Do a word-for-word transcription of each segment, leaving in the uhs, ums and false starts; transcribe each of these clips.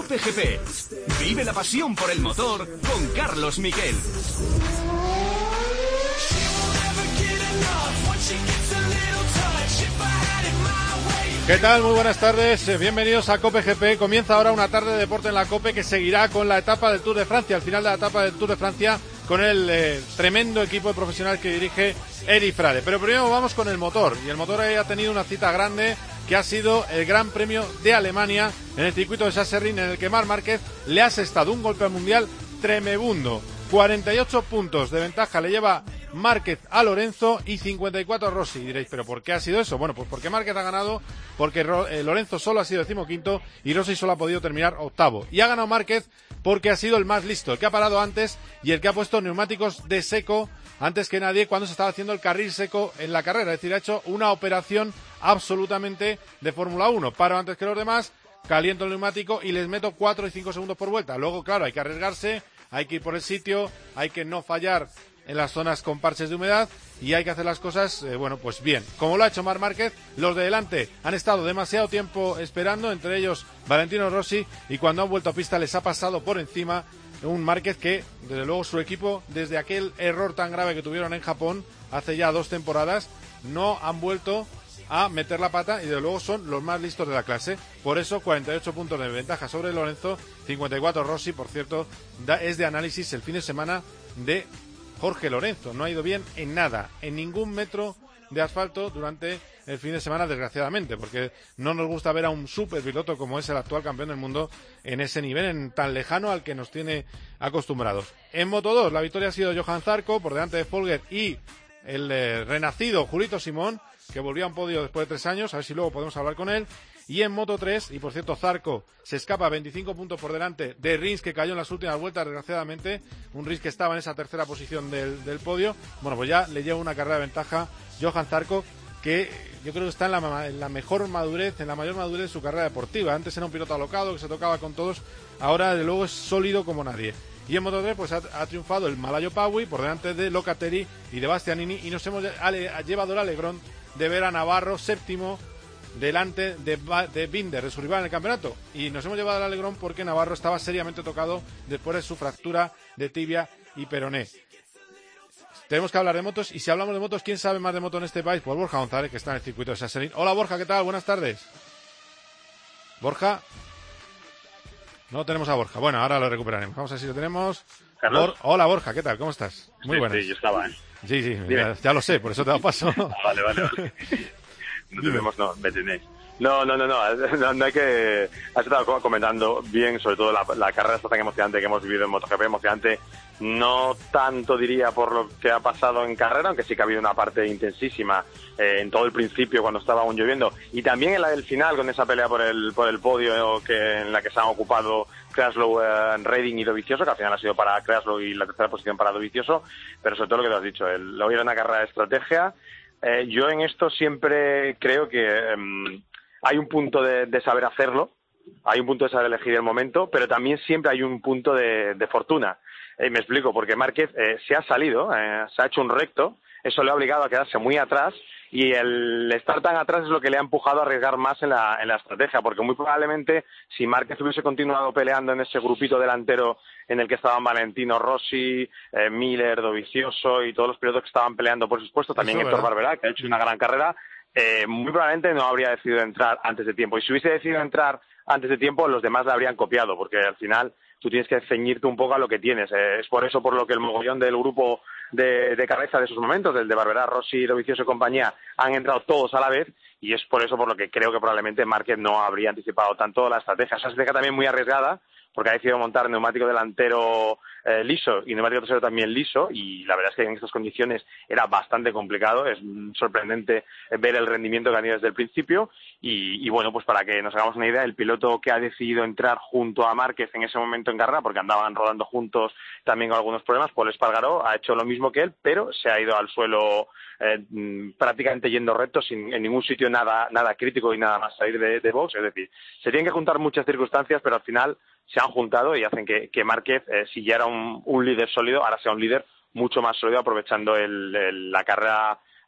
Cope G P. Vive la pasión por el motor con Carlos Miquel. ¿Qué tal? Muy buenas tardes, bienvenidos a Cope G P. Comienza ahora una tarde de deporte en la Cope que seguirá con la etapa del Tour de Francia, al final de la etapa del Tour de Francia, con el eh, tremendo equipo de profesionales que dirige Eric Frade. Pero primero vamos con el motor, y el motor ha tenido una cita grande que ha sido el Gran Premio de Alemania en el circuito de Sachsenring, en el que Marc Márquez le ha asestado un golpe al mundial tremebundo. cuarenta y ocho puntos de ventaja le lleva Márquez a Lorenzo y cincuenta y cuatro a Rossi. Y diréis, ¿pero por qué ha sido eso? Bueno, pues porque Márquez ha ganado, porque eh, Lorenzo solo ha sido decimoquinto y Rossi solo ha podido terminar octavo. Y ha ganado Márquez porque ha sido el más listo, el que ha parado antes y el que ha puesto neumáticos de seco antes que nadie cuando se estaba haciendo el carril seco en la carrera. Es decir, ha hecho una operación absolutamente de Fórmula uno. Paro antes que los demás, caliento el neumático y les meto cuatro y cinco segundos por vuelta. Luego, claro, hay que arriesgarse, hay que ir por el sitio, hay que no fallar en las zonas con parches de humedad y hay que hacer las cosas, eh, bueno, pues bien. Como lo ha hecho Marc Márquez, los de delante han estado demasiado tiempo esperando, entre ellos Valentino Rossi, y cuando han vuelto a pista les ha pasado por encima un Márquez que, desde luego, su equipo, desde aquel error tan grave que tuvieron en Japón hace ya dos temporadas, no han vuelto a meter la pata y desde luego son los más listos de la clase. Por eso cuarenta y ocho puntos de ventaja sobre Lorenzo, cincuenta y cuatro Rossi. Por cierto, da, es de análisis el fin de semana de Jorge Lorenzo. No ha ido bien en nada, en ningún metro de asfalto durante el fin de semana, desgraciadamente, porque no nos gusta ver a un superpiloto como es el actual campeón del mundo en ese nivel, en tan lejano al que nos tiene acostumbrados. En Moto dos, la victoria ha sido Johan Zarco por delante de Folger y el eh, renacido Julito Simón, que volvió a un podio después de tres años, a ver si luego podemos hablar con él. Y en Moto tres, y por cierto, Zarco se escapa a veinticinco puntos por delante de Rins, que cayó en las últimas vueltas, desgraciadamente. Un Rins que estaba en esa tercera posición del, del podio. Bueno, pues ya le lleva una carrera de ventaja Johan Zarco, que yo creo que está en la, en la mejor madurez, en la mayor madurez de su carrera deportiva. Antes era un piloto alocado, que se tocaba con todos. Ahora, de luego, es sólido como nadie. Y en Moto tres, pues ha, ha triunfado el malayo Paui por delante de Locatelli y de Bastianini. Y nos hemos ale, llevado el alegrón de ver a Navarro séptimo delante de, de Binder, de su rival en el campeonato, y nos hemos llevado el alegrón porque Navarro estaba seriamente tocado después de su fractura de tibia y peroné. Tenemos que hablar de motos, y si hablamos de motos, ¿quién sabe más de moto en este país? Pues Borja González, que está en el circuito de Sachsenring. Hola Borja, ¿qué tal? Buenas tardes. Borja. No tenemos a Borja. Bueno, ahora lo recuperaremos. Vamos a ver si lo tenemos. Bor- Hola Borja, ¿qué tal? ¿Cómo estás? Muy sí, buenas. Sí, yo estaba, ¿eh? Sí, sí, ya, ya lo sé, por eso te da paso. Vale, vale, vale. No tenemos, no, me tenéis. No, no, no, no, no, no hay que... Has estado comentando bien, sobre todo la, la carrera esta tan emocionante que hemos vivido en MotoGP, emocionante, no tanto diría por lo que ha pasado en carrera, aunque sí que ha habido una parte intensísima eh, en todo el principio cuando estaba aún lloviendo, y también en la del final con esa pelea por el por el podio que en la que se han ocupado Kraslow, eh, Redding y Dovizioso, que al final ha sido para Kraslow y la tercera posición para Dovizioso, pero sobre todo lo que te has dicho, el, hoy era una carrera de estrategia. Eh, yo en esto siempre creo que eh, hay un punto de, de saber hacerlo, hay un punto de saber elegir el momento, pero también siempre hay un punto de, de fortuna. Eh, me explico, porque Márquez eh, se ha salido, eh, se ha hecho un recto, eso le ha obligado a quedarse muy atrás, y el estar tan atrás es lo que le ha empujado a arriesgar más en la, en la estrategia, porque muy probablemente si Márquez hubiese continuado peleando en ese grupito delantero en el que estaban Valentino Rossi, eh, Miller, Dovizioso y todos los pilotos que estaban peleando por sus puestos, también Héctor Barberá, que ha hecho una gran carrera, eh, muy probablemente no habría decidido entrar antes de tiempo. Y si hubiese decidido entrar antes de tiempo, los demás le habrían copiado, porque al final tú tienes que ceñirte un poco a lo que tienes. Eh, es por eso por lo que el mogollón del grupo de, de cabeza de esos momentos, del de Barberá, Rossi, Dovizioso y compañía, han entrado todos a la vez, y es por eso por lo que creo que probablemente Márquez no habría anticipado tanto la estrategia. Esa estrategia también muy arriesgada, porque ha decidido montar neumático delantero eh, liso y neumático trasero también liso, y la verdad es que en estas condiciones era bastante complicado. Es sorprendente ver el rendimiento que han tenido desde el principio, y, y bueno, pues para que nos hagamos una idea, el piloto que ha decidido entrar junto a Márquez en ese momento en carrera, porque andaban rodando juntos también con algunos problemas, Pol Espargaró ha hecho lo mismo que él, pero se ha ido al suelo eh, prácticamente yendo recto, sin en ningún sitio nada nada crítico y nada más salir de, de box. Es decir, se tienen que juntar muchas circunstancias, pero al final se han juntado y hacen que, que Márquez, eh, si ya era un, un líder sólido, ahora sea un líder mucho más sólido, aprovechando el, el, la carrera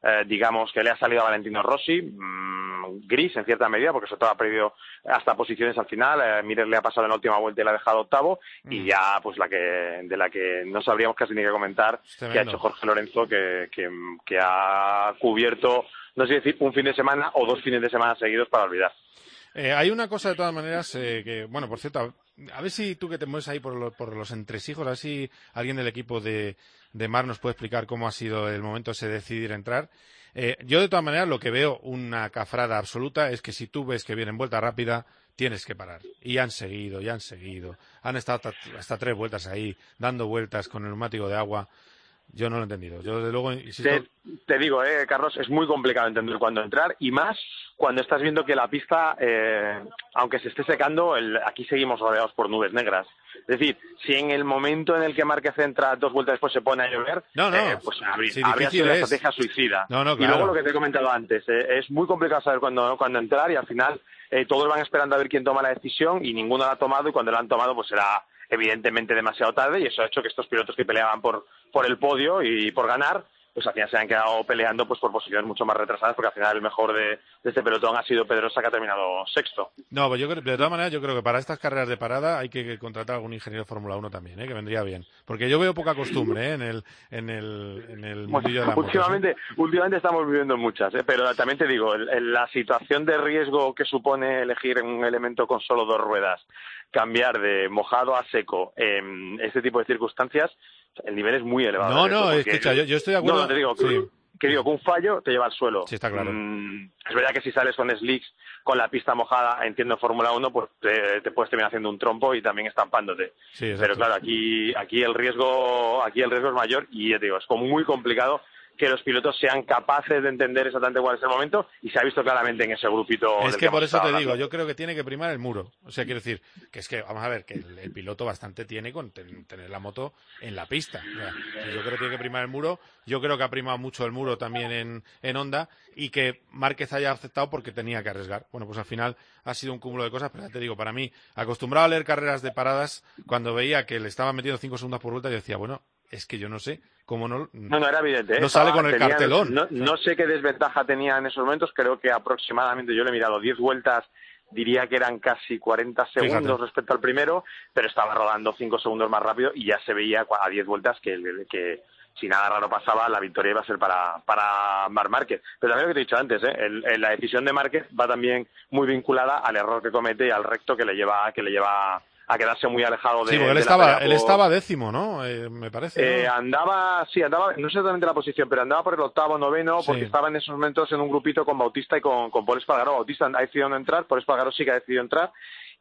eh, digamos, que le ha salido a Valentino Rossi, mmm, gris en cierta medida, porque sobre todo ha perdido hasta posiciones al final. Eh, Miller le ha pasado en la última vuelta y le ha dejado octavo, mm. y ya pues la que de la que no sabríamos casi ni qué comentar, que ha hecho Jorge Lorenzo, que, que, que ha cubierto, no sé decir, un fin de semana o dos fines de semana seguidos para olvidar. Eh, hay una cosa de todas maneras eh, que, bueno, por cierto, a, a ver si tú que te mueves ahí por, lo, por los entresijos, a ver si alguien del equipo de, de Marc nos puede explicar cómo ha sido el momento ese de decidir entrar. Eh, yo de todas maneras lo que veo una cafrada absoluta es que si tú ves que viene en vuelta rápida, tienes que parar. Y han seguido, y han seguido. Han estado hasta, hasta tres vueltas ahí, dando vueltas con el neumático de agua. Yo no lo he entendido. Yo, desde luego, insisto... Te, te digo, eh, Carlos, es muy complicado entender cuándo entrar, y más cuando estás viendo que la pista, eh, aunque se esté secando, el, aquí seguimos rodeados por nubes negras. Es decir, si en el momento en el que Márquez entra dos vueltas después se pone a llover, no, no, eh, pues habría, sí, habría sido una es. estrategia suicida. No, no, claro. Y luego lo que te he comentado antes, eh, es muy complicado saber cuándo, cuándo entrar, y al final eh, todos van esperando a ver quién toma la decisión y ninguno la ha tomado, y cuando la han tomado pues será evidentemente demasiado tarde, y eso ha hecho que estos pilotos que peleaban por, por el podio y por ganar, pues al final se han quedado peleando pues por posiciones mucho más retrasadas, porque al final el mejor de, de este pelotón ha sido Pedrosa, que ha terminado sexto. No, pues yo creo, de todas maneras, yo creo que para estas carreras de parada hay que contratar a algún ingeniero de Fórmula uno también, ¿eh? Que vendría bien. Porque yo veo poca costumbre, ¿eh? en el en el, en el mundillo de la moto. Últimamente, ¿eh? últimamente estamos viviendo muchas, ¿eh? Pero también te digo, el, el, la situación de riesgo que supone elegir un elemento con solo dos ruedas, cambiar de mojado a seco en este tipo de circunstancias, el nivel es muy elevado. No, no, escucha, yo, yo estoy de acuerdo. No, te digo, sí. que, que digo que un fallo te lleva al suelo. Sí, está claro. Mm, es verdad que si sales con slicks, con la pista mojada, entiendo en Fórmula uno, pues te, te puedes terminar haciendo un trompo y también estampándote. Sí, pero claro, aquí aquí el riesgo aquí el riesgo es mayor, y ya te digo, es como muy complicado que los pilotos sean capaces de entender exactamente cuál es el momento, y se ha visto claramente en ese grupito. Es del que, que por eso te hablando. digo, yo creo que tiene que primar el muro. O sea, quiero decir, que es que, vamos a ver, que el, el piloto bastante tiene con ten, tener la moto en la pista. O sea, yo creo que tiene que primar el muro. Yo creo que ha primado mucho el muro también en, en Honda, y que Márquez haya aceptado porque tenía que arriesgar. Bueno, pues al final ha sido un cúmulo de cosas, pero ya te digo, para mí, acostumbrado a leer carreras de paradas, cuando veía que le estaban metiendo cinco segundos por vuelta, yo decía, bueno, es que yo no sé cómo no... No, no era evidente. ¿eh? No sale con el tenía, cartelón. No, no sé qué desventaja tenía en esos momentos. Creo que aproximadamente, yo le he mirado diez vueltas, diría que eran casi cuarenta segundos Fíjate. respecto al primero, pero estaba rodando cinco segundos más rápido, y ya se veía a diez vueltas que, que si nada raro pasaba, la victoria iba a ser para, para Marc Márquez. Pero también lo que te he dicho antes, ¿eh? el, el, la decisión de Márquez va también muy vinculada al error que comete y al recto que le lleva que le lleva a quedarse muy alejado de... Sí, porque él, de estaba, la pelea él por... estaba décimo, ¿no? Eh, me parece. Eh, ¿no? Andaba, sí, andaba, no sé exactamente la posición, pero andaba por el octavo, noveno, porque sí. estaba en esos momentos en un grupito con Bautista y con, con Paul Espargaró. Bautista ha decidido no entrar, Paul Espargaró sí que ha decidido entrar,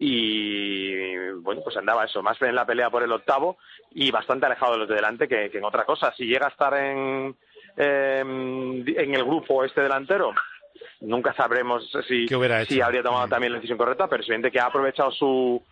y bueno, pues andaba eso, más bien en la pelea por el octavo, y bastante alejado de los de delante que, que en otra cosa. Si llega a estar en, eh, en el grupo este delantero, nunca sabremos si, si habría tomado también la decisión correcta, pero es evidente que ha aprovechado su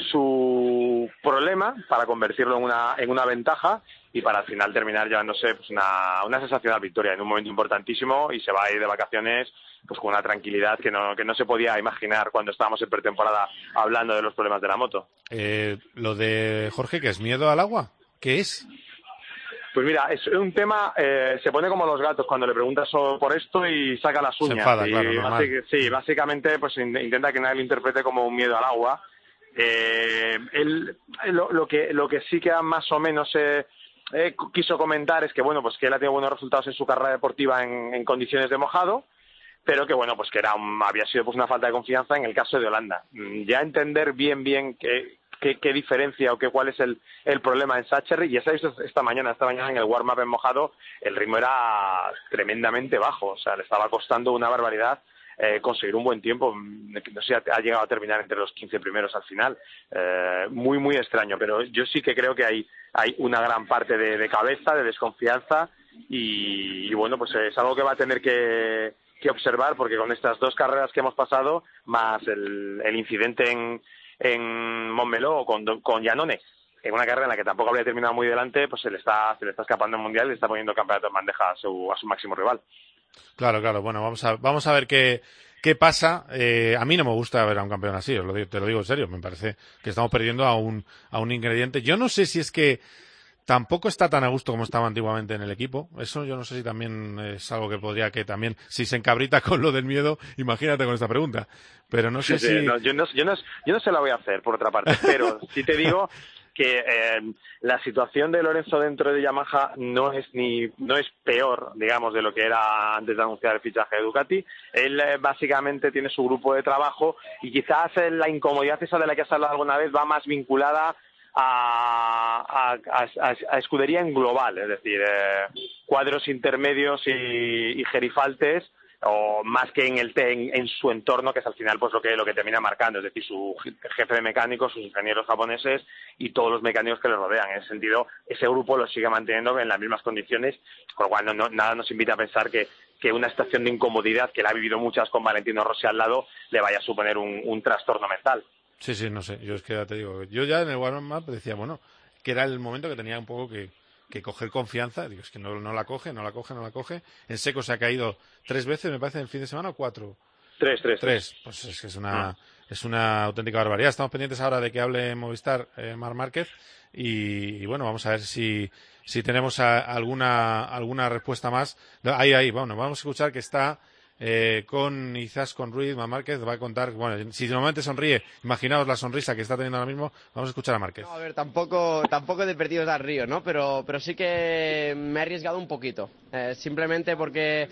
su problema para convertirlo en una en una ventaja, y para al final terminar llevándose pues una, una sensacional victoria en un momento importantísimo, y se va a ir de vacaciones pues con una tranquilidad que no que no se podía imaginar cuando estábamos en pretemporada hablando de los problemas de la moto. Eh, lo de Jorge, ¿qué es? ¿Miedo al agua? ¿Qué es? Pues mira, es un tema, eh, se pone como los gatos cuando le preguntas por esto y saca las uñas. Se enfada, y claro, básic, sí, básicamente pues intenta que nadie lo interprete como un miedo al agua. Eh, él, lo, lo que lo que sí que más o menos eh, eh, quiso comentar es que bueno, pues que él ha tenido buenos resultados en su carrera deportiva en, en condiciones de mojado, pero que bueno, pues que era un, había sido pues una falta de confianza en el caso de Holanda. Ya entender bien bien que Qué, qué diferencia o qué cuál es el, el problema en Sacheri, y ya se ha visto esta mañana, esta mañana en el warm-up en mojado, el ritmo era tremendamente bajo, o sea, le estaba costando una barbaridad eh, conseguir un buen tiempo, no sé, ha llegado a terminar entre los quince primeros al final, eh, muy muy extraño, pero yo sí que creo que hay, hay una gran parte de, de cabeza, de desconfianza, y, y bueno, pues es algo que va a tener que, que observar, porque con estas dos carreras que hemos pasado, más el, el incidente en en Montmeló con, con Iannone, en una carrera en la que tampoco habría terminado muy delante, pues se le está se le está escapando el mundial y le está poniendo el campeonato en bandeja a su, a su máximo rival. Claro, claro, bueno, vamos a vamos a ver qué qué pasa. Eh, a mí no me gusta ver a un campeón así, os lo digo, te lo digo en serio, me parece que estamos perdiendo a un a un ingrediente. Yo no sé si es que tampoco está tan a gusto como estaba antiguamente en el equipo. Eso yo no sé si también es algo que podría que también, si se encabrita con lo del miedo, imagínate con esta pregunta. Pero no sé sí, si... Sí, no, yo, no, yo, no, yo no se la voy a hacer, por otra parte, pero sí te digo que eh, la situación de Lorenzo dentro de Yamaha no es ni no es peor, digamos, de lo que era antes de anunciar el fichaje de Ducati. Él eh, básicamente tiene su grupo de trabajo y quizás eh, la incomodidad esa de la que has hablado alguna vez va más vinculada a, a, a, a escudería en global, es decir, eh, cuadros intermedios y, y gerifaltes, o más que en el en, en su entorno, que es al final pues lo que lo que termina marcando, es decir, su jefe de mecánicos, sus ingenieros japoneses y todos los mecánicos que le rodean. En ese sentido, ese grupo lo sigue manteniendo en las mismas condiciones, con lo cual no, no, nada nos invita a pensar que, que una situación de incomodidad, que la ha vivido muchas con Valentino Rossi al lado, le vaya a suponer un, un trastorno mental. Sí, sí, no sé, yo es que ya te digo, yo ya en el warm-up decía, bueno, que era el momento que tenía un poco que, que coger confianza, digo, es que no, no la coge, no la coge, no la coge, en seco se ha caído tres veces, me parece, en el fin de semana, o cuatro. Tres, tres. Tres, pues es que es una, ah. es una auténtica barbaridad. Estamos pendientes ahora de que hable Movistar eh, Marc Márquez y, y bueno, vamos a ver si, si tenemos a, alguna, alguna respuesta más. Ahí, ahí, bueno, vamos a escuchar que está... Eh, con Izaskun Ruiz, Márquez va a contar, bueno, si normalmente sonríe, imaginaos la sonrisa que está teniendo ahora mismo, vamos a escuchar a Márquez. No, a ver, tampoco, tampoco de perdidos al río, ¿no? Pero, pero sí que me he arriesgado un poquito, eh, simplemente porque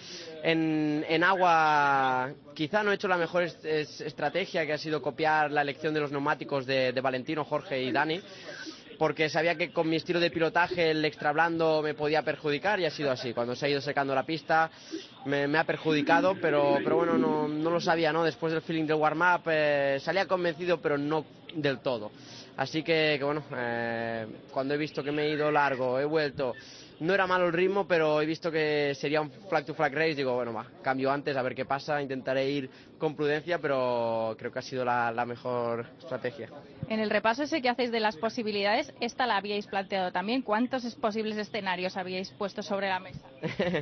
en, en agua quizá no he hecho la mejor est es, estrategia, que ha sido copiar la elección de los neumáticos de, de Valentino, Jorge y Dani, porque sabía que con mi estilo de pilotaje el extra blando me podía perjudicar y ha sido así. Cuando se ha ido secando la pista me, me ha perjudicado, pero, pero bueno, no, no lo sabía, ¿no? Después del feeling del warm-up eh, salía convencido, pero no del todo. Así que, que bueno, eh, cuando he visto que me he ido largo, he vuelto... No era malo el ritmo, pero he visto que sería un flag-to-flag race. Digo, bueno, va, cambio antes, a ver qué pasa. Intentaré ir con prudencia, pero creo que ha sido la, la mejor estrategia. En el repaso ese que hacéis de las posibilidades, esta la habíais planteado también. ¿Cuántos posibles escenarios habíais puesto sobre la mesa?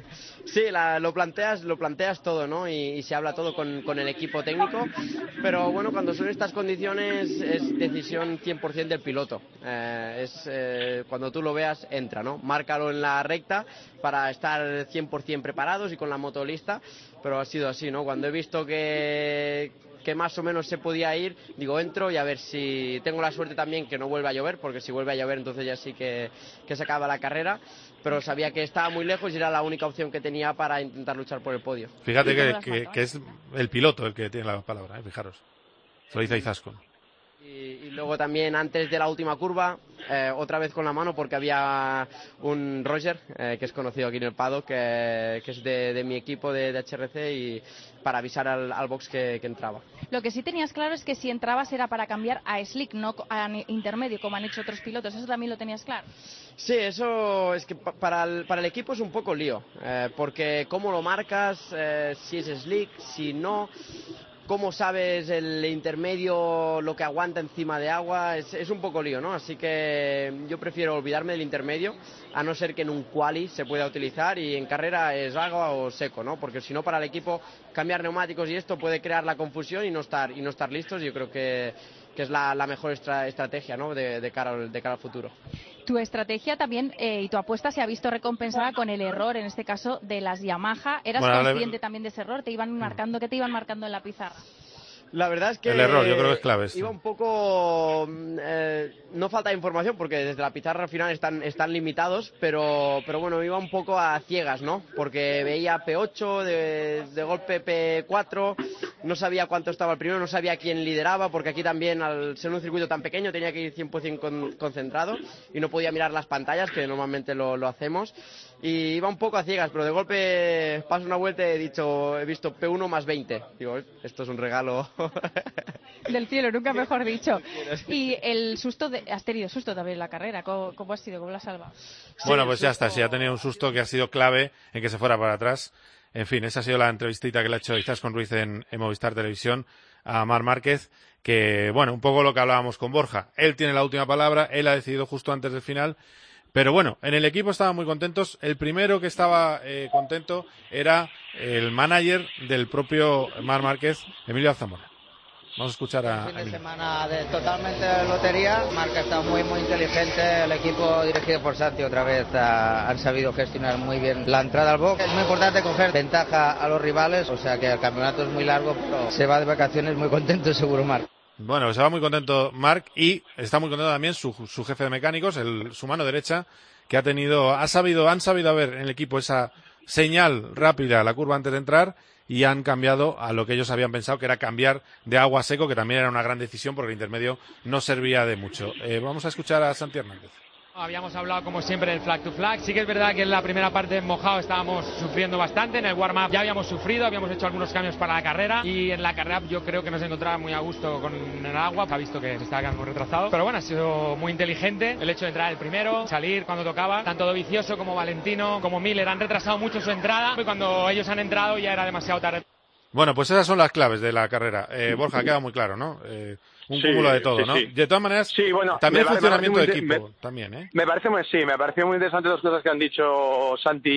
Sí, la, lo planteas lo planteas todo, ¿no? Y, y se habla todo con, con el equipo técnico. Pero bueno, cuando son estas condiciones es decisión cien por ciento del piloto. Eh, es eh, cuando tú lo veas, entra, ¿no? Márcalo en la la recta para estar cien por ciento preparados y con la moto lista, pero ha sido así, ¿no? Cuando he visto que, que más o menos se podía ir, digo, entro y a ver si tengo la suerte también que no vuelva a llover, porque si vuelve a llover entonces ya sí que, que se acaba la carrera, pero sabía que estaba muy lejos y era la única opción que tenía para intentar luchar por el podio. Fíjate que, que, que es el piloto el que tiene la palabra, ¿eh? Fijaros, se lo dice Izaskun. Y, y luego también antes de la última curva, eh, otra vez con la mano, porque había un Roger, eh, que es conocido aquí en el paddock, que, que es de, de mi equipo de, de H R C, y para avisar al, al box que, que entraba. Lo que sí tenías claro es que si entrabas era para cambiar a slick, no a intermedio, como han hecho otros pilotos. ¿Eso también lo tenías claro? Sí, eso es que pa para, el, para el equipo es un poco lío, eh, porque cómo lo marcas, eh, si es slick, si no... ¿Cómo sabes el intermedio, lo que aguanta encima de agua? Es, es un poco lío, ¿no? Así que yo prefiero olvidarme del intermedio, a no ser que en un quali se pueda utilizar, y en carrera es agua o seco, ¿no? Porque si no, para el equipo cambiar neumáticos y esto puede crear la confusión y no estar, y no estar listos. Yo creo que, que es la, la mejor estra estrategia, ¿no? De, de, cara al, de cara al futuro. Tu estrategia también eh, y tu apuesta se ha visto recompensada con el error, en este caso, de las Yamaha. ¿Eras bueno, consciente le... también de ese error? ¿Te iban marcando? ¿Qué te iban marcando en la pizarra? La verdad es que el error, yo creo que es clave. Iba un poco... Eh, no falta información, porque desde la pizarra al final están, están limitados, pero, pero bueno, iba un poco a ciegas, ¿no? Porque veía P ocho, de, de golpe P cuatro, no sabía cuánto estaba el primero, no sabía quién lideraba, porque aquí también, al ser un circuito tan pequeño, tenía que ir cien por ciento con, concentrado y no podía mirar las pantallas, que normalmente lo, lo hacemos. Y iba un poco a ciegas, pero de golpe paso una vuelta y he dicho, he visto P uno más veinte. Digo, esto es un regalo del cielo, nunca mejor dicho. Y el susto, de, has tenido susto también en la carrera, ¿cómo, cómo has sido? ¿Cómo lo has salvado? Bueno, sí, pues ya está, sí, ha tenido un susto que ha sido clave en que se fuera para atrás. En fin, esa ha sido la entrevistita que le ha hecho Izaskun Ruiz en, en Movistar Televisión a Marc Márquez, que, bueno, un poco lo que hablábamos con Borja. Él tiene la última palabra, él ha decidido justo antes del final. Pero bueno, en el equipo estaban muy contentos. El primero que estaba eh, contento era el manager del propio Marc Márquez, Emilio Alzamora. Vamos a escuchar a... Un fin de semana de totalmente de lotería. Marc ha estado muy, muy inteligente. El equipo dirigido por Santi otra vez ha, han sabido gestionar muy bien la entrada al box. Es muy importante coger ventaja a los rivales, o sea que el campeonato es muy largo, pero se va de vacaciones muy contento seguro Marc. Bueno, se va muy contento Marc y está muy contento también su, su jefe de mecánicos, el, su mano derecha, que ha tenido, ha sabido, han sabido ver en el equipo esa señal rápida a la curva antes de entrar y han cambiado a lo que ellos habían pensado, que era cambiar de agua a seco, que también era una gran decisión porque el intermedio no servía de mucho. Eh, vamos a escuchar a Santi Hernández. Habíamos hablado como siempre del flag to flag. Sí que es verdad que en la primera parte mojado estábamos sufriendo bastante. En el warm-up ya habíamos sufrido, habíamos hecho algunos cambios para la carrera y en la carrera yo creo que nos encontraba muy a gusto con el agua. Ha visto que se estaba quedando retrasado. Pero bueno, ha sido muy inteligente el hecho de entrar el primero, salir cuando tocaba. Tanto Dovizioso como Valentino como Miller han retrasado mucho su entrada y cuando ellos han entrado ya era demasiado tarde. Bueno, pues esas son las claves de la carrera. Eh, Borja, queda muy claro, ¿no? Eh, un sí, cúmulo de todo, sí, ¿no? Sí. De todas maneras, sí, bueno, también el funcionamiento de de, equipo, me, también, ¿eh? Me parece muy, sí, me pareció muy interesante dos cosas que han dicho Santi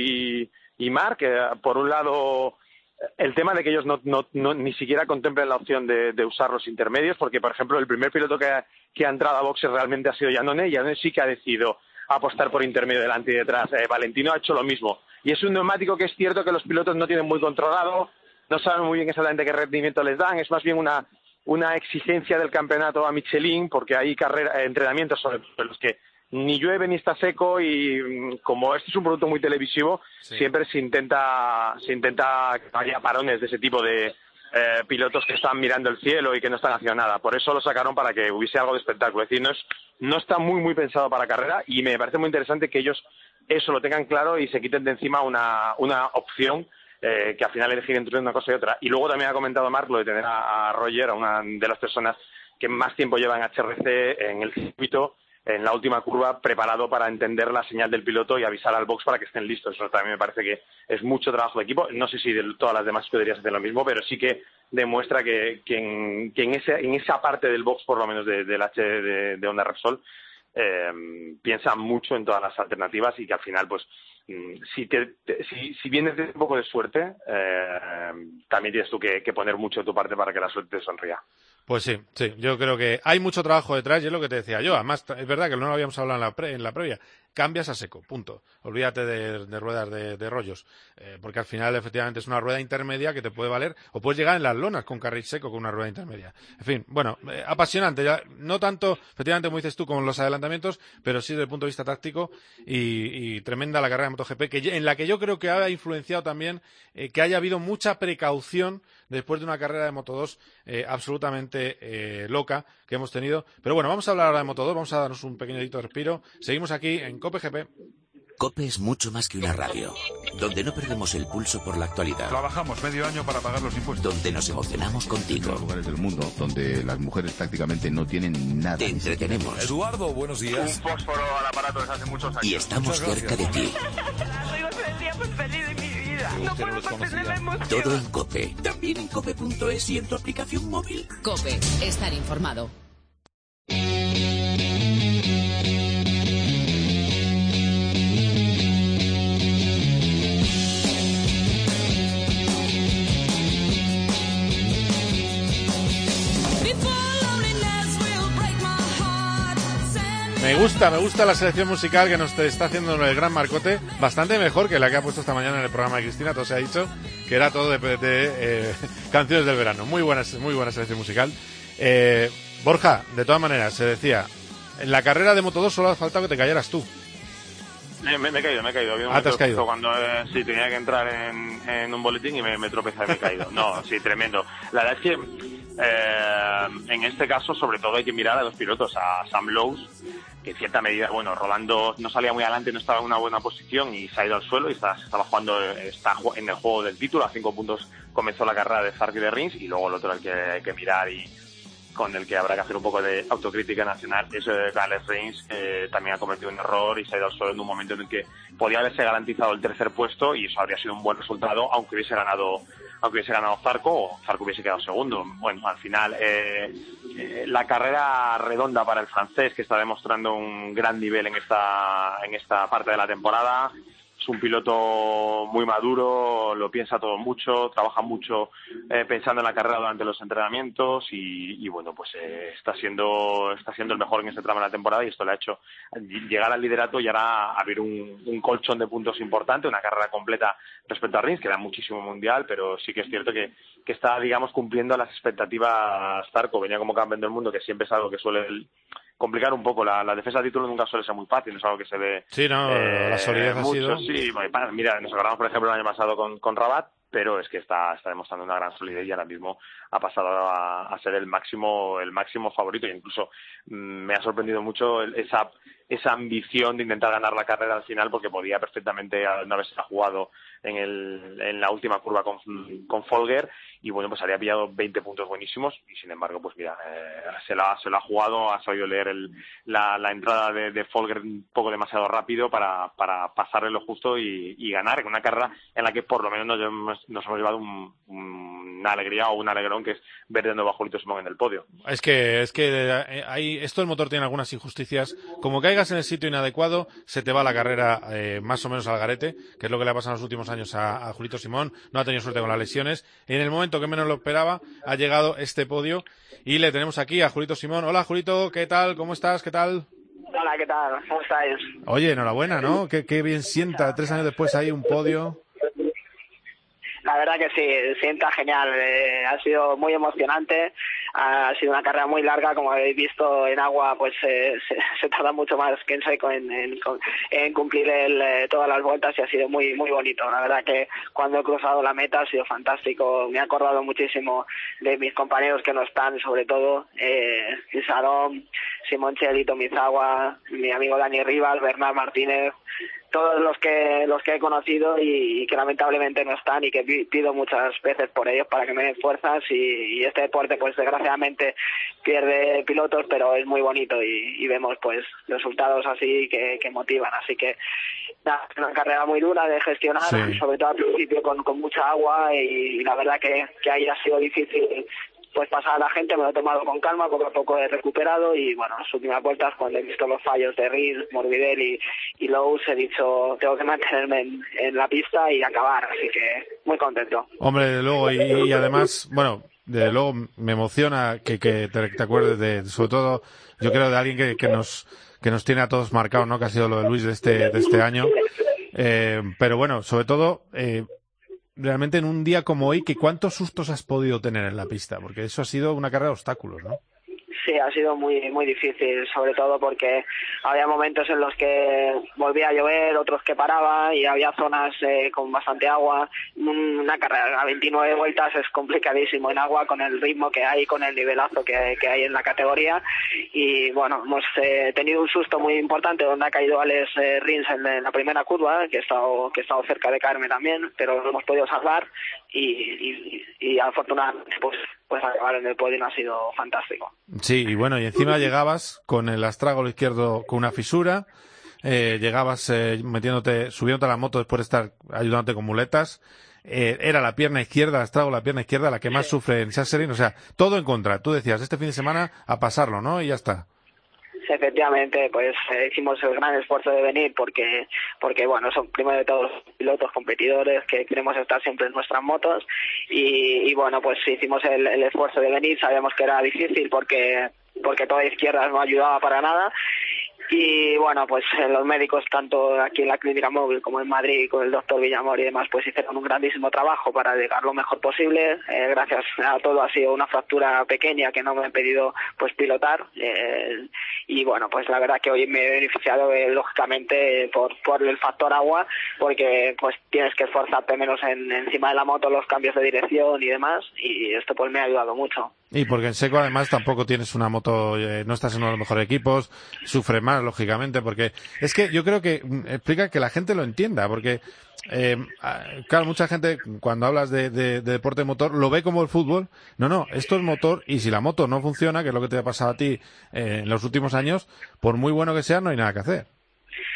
y, y Marc. Eh, por un lado, el tema de que ellos no, no, no ni siquiera contemplen la opción de, de usar los intermedios, porque, por ejemplo, el primer piloto que ha, que ha entrado a boxes realmente ha sido Iannone, y Iannone sí que ha decidido apostar por intermedio delante y detrás. Eh, Valentino ha hecho lo mismo. Y es un neumático que es cierto que los pilotos no tienen muy controlado, no saben muy bien exactamente qué rendimiento les dan, es más bien una, una exigencia del campeonato a Michelin, porque hay carrera, entrenamientos sobre los que ni llueve ni está seco y como este es un producto muy televisivo, sí. siempre se intenta, se intenta que haya parones de ese tipo de eh, pilotos que están mirando el cielo y que no están haciendo nada. Por eso lo sacaron para que hubiese algo de espectáculo. Es decir, no, es, no está muy, muy pensado para carrera y me parece muy interesante que ellos eso lo tengan claro y se quiten de encima una, una opción Eh, que al final elegir entre una cosa y otra. Y luego también ha comentado Marc lo de tener a, a Roger, a una de las personas que más tiempo lleva en H R C en el circuito, en la última curva, preparado para entender la señal del piloto y avisar al box para que estén listos. Eso también me parece que es mucho trabajo de equipo. No sé si de todas las demás escuderías hacen lo mismo, pero sí que demuestra que, que, en, que en, ese, en esa parte del box, por lo menos de, del H de, de Honda Repsol, eh, piensan mucho en todas las alternativas y que al final, pues, Si, te, te, si, si vienes de un poco de suerte, eh, también tienes tú que, que poner mucho de tu parte para que la suerte te sonría. Pues sí, sí, yo creo que hay mucho trabajo detrás y es lo que te decía yo. Además, es verdad que no lo habíamos hablado en la, pre, en la previa. Cambias a seco, punto. Olvídate de, de ruedas de, de rollos, eh, porque al final efectivamente es una rueda intermedia que te puede valer, o puedes llegar en las lonas con carril seco con una rueda intermedia. En fin, bueno, eh, apasionante, ya, no tanto efectivamente como dices tú con los adelantamientos, pero sí desde el punto de vista táctico y, y tremenda la carrera de MotoGP, que, en la que yo creo que ha influenciado también eh, que haya habido mucha precaución después de una carrera de Moto dos eh, absolutamente eh, loca que hemos tenido. Pero bueno, vamos a hablar ahora de Moto dos, vamos a darnos un pequeñito respiro. Seguimos aquí en COPE G P. COPE es mucho más que una radio, donde no perdemos el pulso por la actualidad. Trabajamos medio año para pagar los impuestos. Donde nos emocionamos contigo. En los lugares del mundo donde las mujeres prácticamente no tienen nada. Te entretenemos. Eduardo, buenos días. Un fósforo al aparato desde hace muchos años. Y estamos cerca de ti. Soy el día más feliz de mi vida. No puedo contener la emoción. Todo en COPE. También en cope punto es y en tu aplicación móvil. COPE. Estar informado. Me gusta, me gusta la selección musical que nos está haciendo el gran Marcote, bastante mejor que la que ha puesto esta mañana en el programa de Cristina. Todo se ha dicho que era todo de, de eh, canciones del verano. Muy buena, muy buena selección musical. Eh, Borja, de todas maneras, se decía, en la carrera de Moto dos solo ha faltado que te cayeras tú. Me, me, me he caído, me he caído. Había un ah, te has caído. Cuando eh, sí tenía que entrar en, en un boletín y me, me tropecé y me he caído. No, sí, tremendo. La verdad es que eh, en este caso, sobre todo, hay que mirar a los pilotos, a Sam Lowe, que en cierta medida, bueno, Rolando no salía muy adelante, no estaba en una buena posición y se ha ido al suelo y está, estaba jugando, está en el juego del título. A cinco puntos comenzó la carrera de Zarco y de Rins, y luego el otro al que hay que mirar y con el que habrá que hacer un poco de autocrítica nacional es eh, Alex Rins, que también ha cometido un error y se ha ido al suelo en un momento en el que podía haberse garantizado el tercer puesto y eso habría sido un buen resultado, aunque hubiese ganado aunque hubiese ganado Zarco o Zarco hubiese quedado segundo. Bueno, al final eh, eh, la carrera redonda para el francés, que está demostrando un gran nivel en esta en esta parte de la temporada. un piloto muy maduro, lo piensa todo mucho, trabaja mucho eh, pensando en la carrera durante los entrenamientos y, y bueno, pues eh, está siendo está siendo el mejor en este tramo de la temporada y esto le ha hecho llegar al liderato y ahora abrir un, un colchón de puntos importante, una carrera completa respecto a Rins, que da muchísimo mundial, pero sí que es cierto que, que está, digamos, cumpliendo las expectativas Zarco. Venía como campeón del mundo, que siempre es algo que suele complicar un poco. La, la defensa de título nunca suele ser muy fácil, no es algo que se ve sí, no, eh, la solidez mucho, ha sido... sí, mira, nos acordamos por ejemplo el año pasado con, con Rabat, pero es que está, está demostrando una gran solidez y ahora mismo ha pasado a, a ser el máximo el máximo favorito e incluso mmm, me ha sorprendido mucho el, esa esa ambición de intentar ganar la carrera al final, porque podía perfectamente una vez se ha jugado en el en la última curva con, con Folger y bueno, pues había pillado veinte puntos buenísimos y sin embargo pues mira, eh, se la se la ha jugado, ha sabido leer el, la, la entrada de, de Folger un poco demasiado rápido para, para pasarle lo justo y, y ganar en una carrera en la que por lo menos nos hemos, nos hemos llevado un, un, una alegría o un alegrón, que es ver de nuevo a Julito Simón en el podio. Es que es que hay, esto el motor tiene algunas injusticias, como caigas en el sitio inadecuado se te va la carrera eh, más o menos al garete, que es lo que le ha pasado en los últimos años a, a Julito Simón. No ha tenido suerte con las lesiones y en el momento que menos lo esperaba ha llegado este podio y le tenemos aquí a Julito Simón. Hola Julito, ¿qué tal? ¿Cómo estás? ¿Qué tal? Hola, ¿qué tal? ¿Cómo estáis? Oye, enhorabuena, ¿no? Qué, qué bien sienta, tres años después hay un podio. La verdad que sí, sienta genial, eh, ha sido muy emocionante, ha sido una carrera muy larga, como habéis visto en agua pues eh, se, se tarda mucho más que en seco en, en, en cumplir el, eh, todas las vueltas y ha sido muy muy bonito. La verdad que cuando he cruzado la meta ha sido fantástico, me he acordado muchísimo de mis compañeros que no están, sobre todo eh, Sarón, Simón Chelito Mizawa, mi amigo Dani Rivas, Bernard Martínez, todos los que los que he conocido y, y que lamentablemente no están y que pido muchas veces por ellos para que me den fuerzas y, y este deporte pues desgraciadamente pierde pilotos, pero es muy bonito y, y vemos pues resultados así que, que motivan, así que nada, es una carrera muy dura de gestionar, sí. Sobre todo al principio con, con mucha agua y, y la verdad que, que ahí ha sido difícil pues pasar a la gente, me lo he tomado con calma, poco a poco he recuperado y bueno, las últimas vueltas cuando he visto los fallos de Rins, Morbidelli y, y Lowe's he dicho tengo que mantenerme en, en la pista y acabar, así que muy contento. Hombre, de luego, y, y además, bueno, de luego me emociona que, que te, te acuerdes de, sobre todo, yo creo de alguien que, que nos que nos tiene a todos marcados, ¿no? Que ha sido lo de Luis de este, de este año. Eh, pero bueno, sobre todo, eh, realmente en un día como hoy, que ¿cuántos sustos has podido tener en la pista? Porque eso ha sido una carrera de obstáculos, ¿no? Sí, ha sido muy muy difícil, sobre todo porque había momentos en los que volvía a llover, otros que paraba y había zonas eh, con bastante agua. Una carrera a veintinueve vueltas es complicadísimo en agua con el ritmo que hay, con el nivelazo que, que hay en la categoría y bueno, hemos eh, tenido un susto muy importante donde ha caído Alex eh, Rins en, en la primera curva, que he estado, que he estado cerca de caerme también, pero lo hemos podido salvar y, y, y afortunadamente pues pues acabar en el podio ha sido fantástico. Sí, y bueno, y encima llegabas con el astrágalo izquierdo con una fisura, eh, llegabas eh, metiéndote, subiéndote a la moto después de estar ayudándote con muletas, eh, era la pierna izquierda, el astrágalo, la pierna izquierda, la que más sufre en Sachsenring, o sea, todo en contra. Tú decías, este fin de semana a pasarlo, ¿no? Y ya está. Efectivamente, pues eh, hicimos el gran esfuerzo de venir porque, porque bueno, son primero de todos pilotos competidores que queremos estar siempre en nuestras motos y, y bueno, pues hicimos el, el esfuerzo de venir, sabíamos que era difícil porque, porque toda izquierda no ayudaba para nada. Y bueno, pues los médicos, tanto aquí en la clínica móvil como en Madrid, con el doctor Villamor y demás, pues hicieron un grandísimo trabajo para llegar lo mejor posible. Eh, gracias a todo ha sido una fractura pequeña que no me ha impedido pues pilotar. Eh, y bueno, pues la verdad que hoy me he beneficiado eh, lógicamente por, por el factor agua, porque pues tienes que esforzarte menos en, encima de la moto, los cambios de dirección y demás, y esto pues me ha ayudado mucho. Y porque en seco además tampoco tienes una moto, eh, no estás en uno de los mejores equipos, sufre más lógicamente, porque es que yo creo que explica que la gente lo entienda, porque eh, claro, mucha gente cuando hablas de, de, de deporte motor lo ve como el fútbol. No, no, esto es motor y si la moto no funciona, que es lo que te ha pasado a ti eh, en los últimos años, por muy bueno que sea no hay nada que hacer.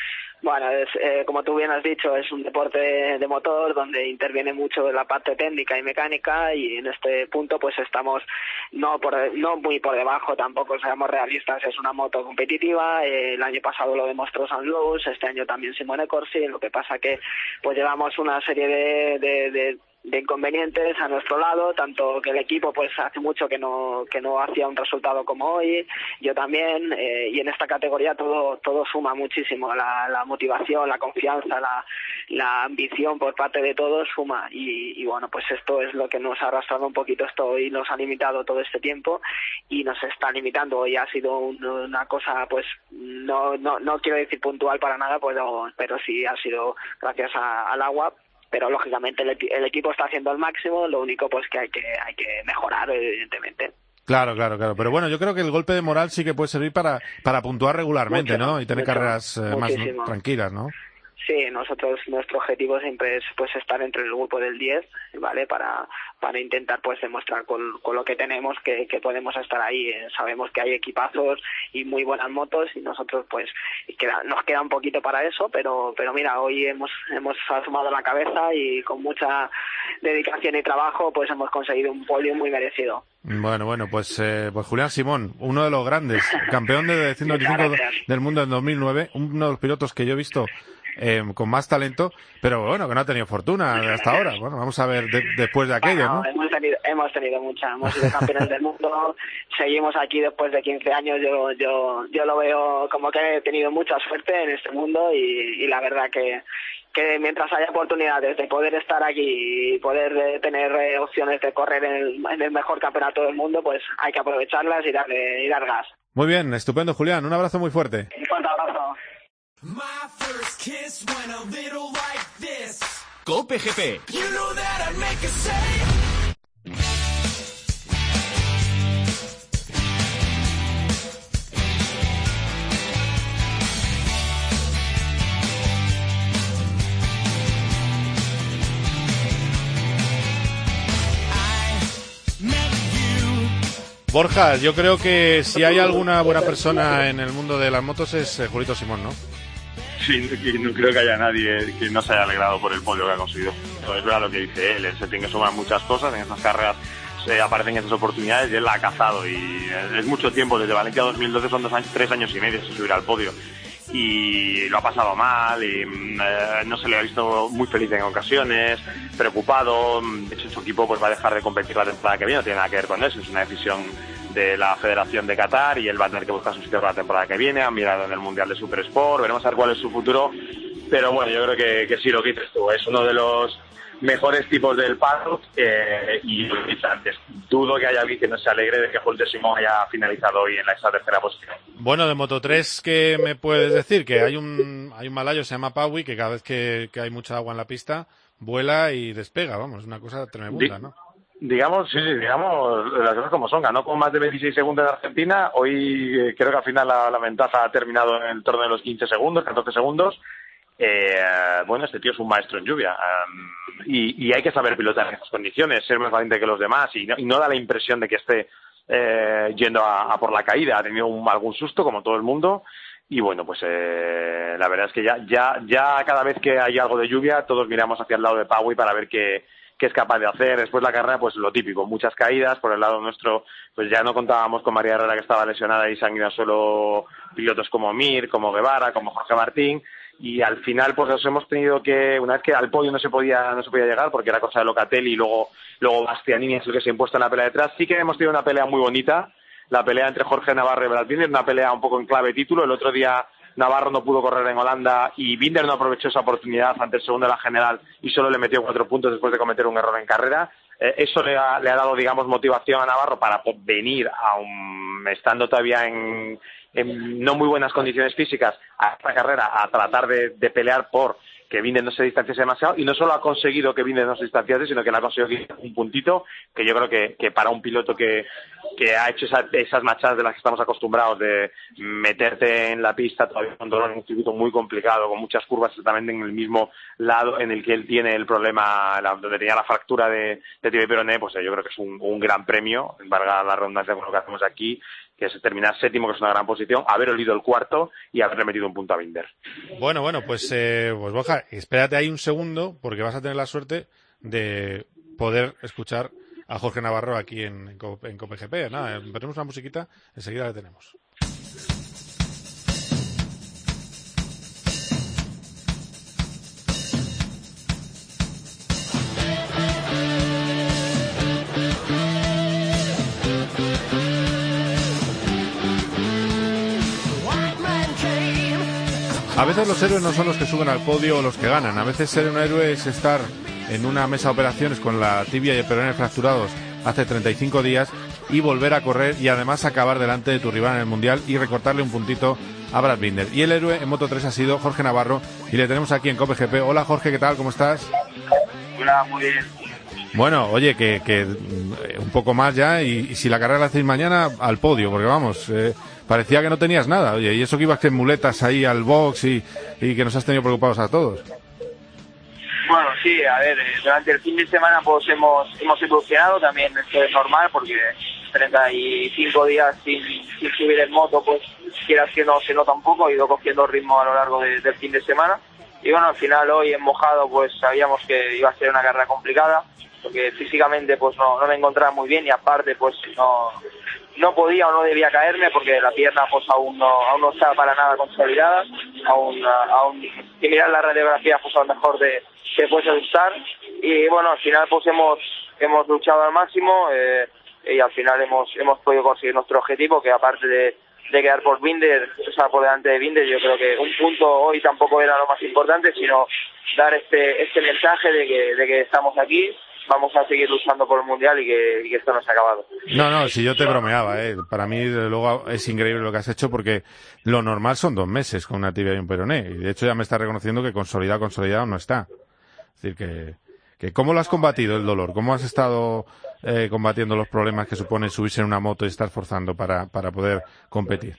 Bueno, es, eh, como tú bien has dicho, es un deporte de motor donde interviene mucho la parte técnica y mecánica, y en este punto pues estamos no por, no muy por debajo, tampoco seamos realistas, es una moto competitiva. Eh, el año pasado lo demostró San Luis, este año también Simone Corsi. Lo que pasa que pues llevamos una serie de, de, de de inconvenientes a nuestro lado, tanto que el equipo pues hace mucho que no que no hacía un resultado como hoy, yo también, eh, y en esta categoría todo todo suma muchísimo, la, la motivación, la confianza, la, la ambición por parte de todos suma, y, y bueno, pues esto es lo que nos ha arrastrado un poquito esto y nos ha limitado todo este tiempo y nos está limitando. Hoy ha sido un, una cosa pues no no no quiero decir puntual para nada, pues, pero, pero sí ha sido gracias a, al agua. Pero lógicamente el, el equipo está haciendo el máximo, lo único pues que hay que hay que mejorar, evidentemente. Claro, claro, claro. Pero bueno, yo creo que el golpe de moral sí que puede servir para para puntuar regularmente, mucho, ¿no? Y tener mucho, carreras eh, más tranquilas, ¿no? Sí, nosotros, nuestro objetivo siempre es pues estar entre el grupo del diez, ¿vale? Para para intentar pues demostrar con, con lo que tenemos que, que podemos estar ahí. Eh, sabemos que hay equipazos y muy buenas motos y nosotros pues queda, nos queda un poquito para eso, pero pero mira, hoy hemos hemos asomado la cabeza y con mucha dedicación y trabajo pues hemos conseguido un podio muy merecido. Bueno, bueno, pues eh, pues Julián Simón, uno de los grandes, campeón de ciento veinticinco del mundo en dos mil nueve, uno de los pilotos que yo he visto Eh, con más talento, pero bueno, que no ha tenido fortuna hasta ahora. Bueno, vamos a ver de, después de aquello, bueno, ¿no? Hemos tenido, hemos tenido mucha, hemos sido campeones del mundo, seguimos aquí después de quince años, yo yo yo lo veo como que he tenido mucha suerte en este mundo y, y la verdad que que mientras haya oportunidades de poder estar aquí y poder eh, tener eh, opciones de correr en el, en el mejor campeonato del mundo, pues hay que aprovecharlas y darle y dar gas. Muy bien, estupendo, Julián, un abrazo muy fuerte. Un fuerte abrazo. My first kiss went a little like this. Cope G P. You know that I'd make a save. Borja, yo creo que si hay alguna buena persona en el mundo de las motos es eh, Julito Simón, ¿no? Sí, no creo que haya nadie que no se haya alegrado por el podio que ha conseguido. Es verdad lo que dice él, él se tiene que sumar muchas cosas, en estas carreras se aparecen esas oportunidades y él la ha cazado y es mucho tiempo, desde Valencia dos mil doce son dos años, tres años y medio sin subir al podio y lo ha pasado mal y eh, no se le ha visto muy feliz en ocasiones, preocupado. De hecho su equipo pues va a dejar de competir la temporada que viene, no tiene nada que ver con eso, es una decisión de la Federación de Qatar y él va a tener que buscar su sitio para la temporada que viene, ha mirado en el Mundial de Super Sport, veremos a ver cuál es su futuro, pero bueno, yo creo que, que sí, lo que dices tú, es uno de los mejores tipos del paddock eh, y lo que dices antes, dudo que haya alguien que no se alegre de que Julito Simón haya finalizado hoy en la esa tercera posición. Bueno, de Moto tres, ¿qué me puedes decir? Que hay un hay un malayo, se llama Paui, que cada vez que, que hay mucha agua en la pista, vuela y despega, vamos, es una cosa tremenda, ¿no? Digamos, sí, sí, digamos las cosas como son. Ganó con más de veintiséis segundos en Argentina. Hoy eh, creo que al final la, la ventaja ha terminado en el torno de los quince segundos, catorce segundos. Eh, bueno, este tío es un maestro en lluvia. Um, y, y hay que saber pilotar en esas condiciones, ser más valiente que los demás y no, y no da la impresión de que esté eh, yendo a, a por la caída. Ha tenido un, algún susto, como todo el mundo. Y bueno, pues eh, la verdad es que ya, ya, ya cada vez que hay algo de lluvia, todos miramos hacia el lado de Paui para ver qué que es capaz de hacer. Después la carrera, pues lo típico, muchas caídas. Por el lado nuestro, pues ya no contábamos con María Herrera, que estaba lesionada, y se han ido solo pilotos como Mir, como Guevara, como Jorge Martín, y al final pues nos hemos tenido que, una vez que al podio no se podía no se podía llegar porque era cosa de Locatelli y luego luego Bastianini es el que se ha impuesto en la pelea detrás. Sí que hemos tenido una pelea muy bonita, la pelea entre Jorge Navarro y Brad Binder, una pelea un poco en clave título. El otro día Navarro no pudo correr en Holanda y Binder no aprovechó esa oportunidad ante el segundo de la general y solo le metió cuatro puntos después de cometer un error en carrera. Eh, eso le ha, le ha dado, digamos, motivación a Navarro para venir, aun estando todavía en, en no muy buenas condiciones físicas, a esta carrera a tratar de, de pelear por que Binder no se distanciase demasiado, y no solo ha conseguido que Binder no se distanciase, sino que le ha conseguido un puntito que yo creo que, que para un piloto que, que ha hecho esa, esas machadas de las que estamos acostumbrados, de meterte en la pista todavía con dolor en un circuito muy complicado, con muchas curvas exactamente en el mismo lado en el que él tiene el problema, la, donde tenía la fractura de, de tibia y peroné, pues yo creo que es un, un gran premio, valga la redundancia con lo que hacemos aquí, que es terminar séptimo, que es una gran posición, haber olido el cuarto y haberle metido un punto a Binder. Bueno, bueno, pues, eh, pues Borja, espérate ahí un segundo, porque vas a tener la suerte de poder escuchar a Jorge Navarro aquí en, en, en COPEGP. Nada, ponemos una musiquita, enseguida la tenemos. A veces los héroes no son los que suben al podio o los que ganan. A veces ser un héroe es estar en una mesa de operaciones con la tibia y el peroné fracturados hace treinta y cinco días y volver a correr y además acabar delante de tu rival en el Mundial y recortarle un puntito a Brad Binder. Y el héroe en Moto tres ha sido Jorge Navarro y le tenemos aquí en COPEGP. Hola Jorge, ¿qué tal? ¿Cómo estás? Hola, muy bien. Bueno, oye, que, que un poco más ya y, y si la carrera la hacéis mañana, al podio, porque vamos, eh, parecía que no tenías nada, oye, y eso que ibas en muletas ahí al box y, y que nos has tenido preocupados a todos. Bueno, sí, a ver, eh, durante el fin de semana pues hemos hemos evolucionado, también esto es normal porque treinta y cinco días sin, sin subir en moto, pues quieras que no se nota un poco, he ido cogiendo ritmo a lo largo de, del fin de semana y bueno, al final hoy en mojado pues sabíamos que iba a ser una carrera complicada porque físicamente pues no, no me encontraba muy bien y aparte pues no no podía o no debía caerme porque la pierna pues aún no aún no estaba para nada consolidada, aún aún si mirar la radiografía pues a lo mejor de se puede ajustar y bueno, al final pues hemos hemos luchado al máximo eh, y al final hemos hemos podido conseguir nuestro objetivo, que aparte de, de quedar por Binder, o sea, por delante de Binder, yo creo que un punto hoy tampoco era lo más importante, sino dar este este mensaje de que de que estamos aquí, vamos a seguir luchando por el Mundial y que, y que esto no se ha acabado. No, no, si yo te bromeaba, ¿eh? Para mí, desde luego, es increíble lo que has hecho porque lo normal son dos meses con una tibia y un peroné. Y de hecho ya me está reconociendo que consolidado, consolidado no está. Es decir, que, que ¿cómo lo has combatido el dolor? ¿Cómo has estado eh, combatiendo los problemas que supone subirse en una moto y estar forzando para, para poder competir?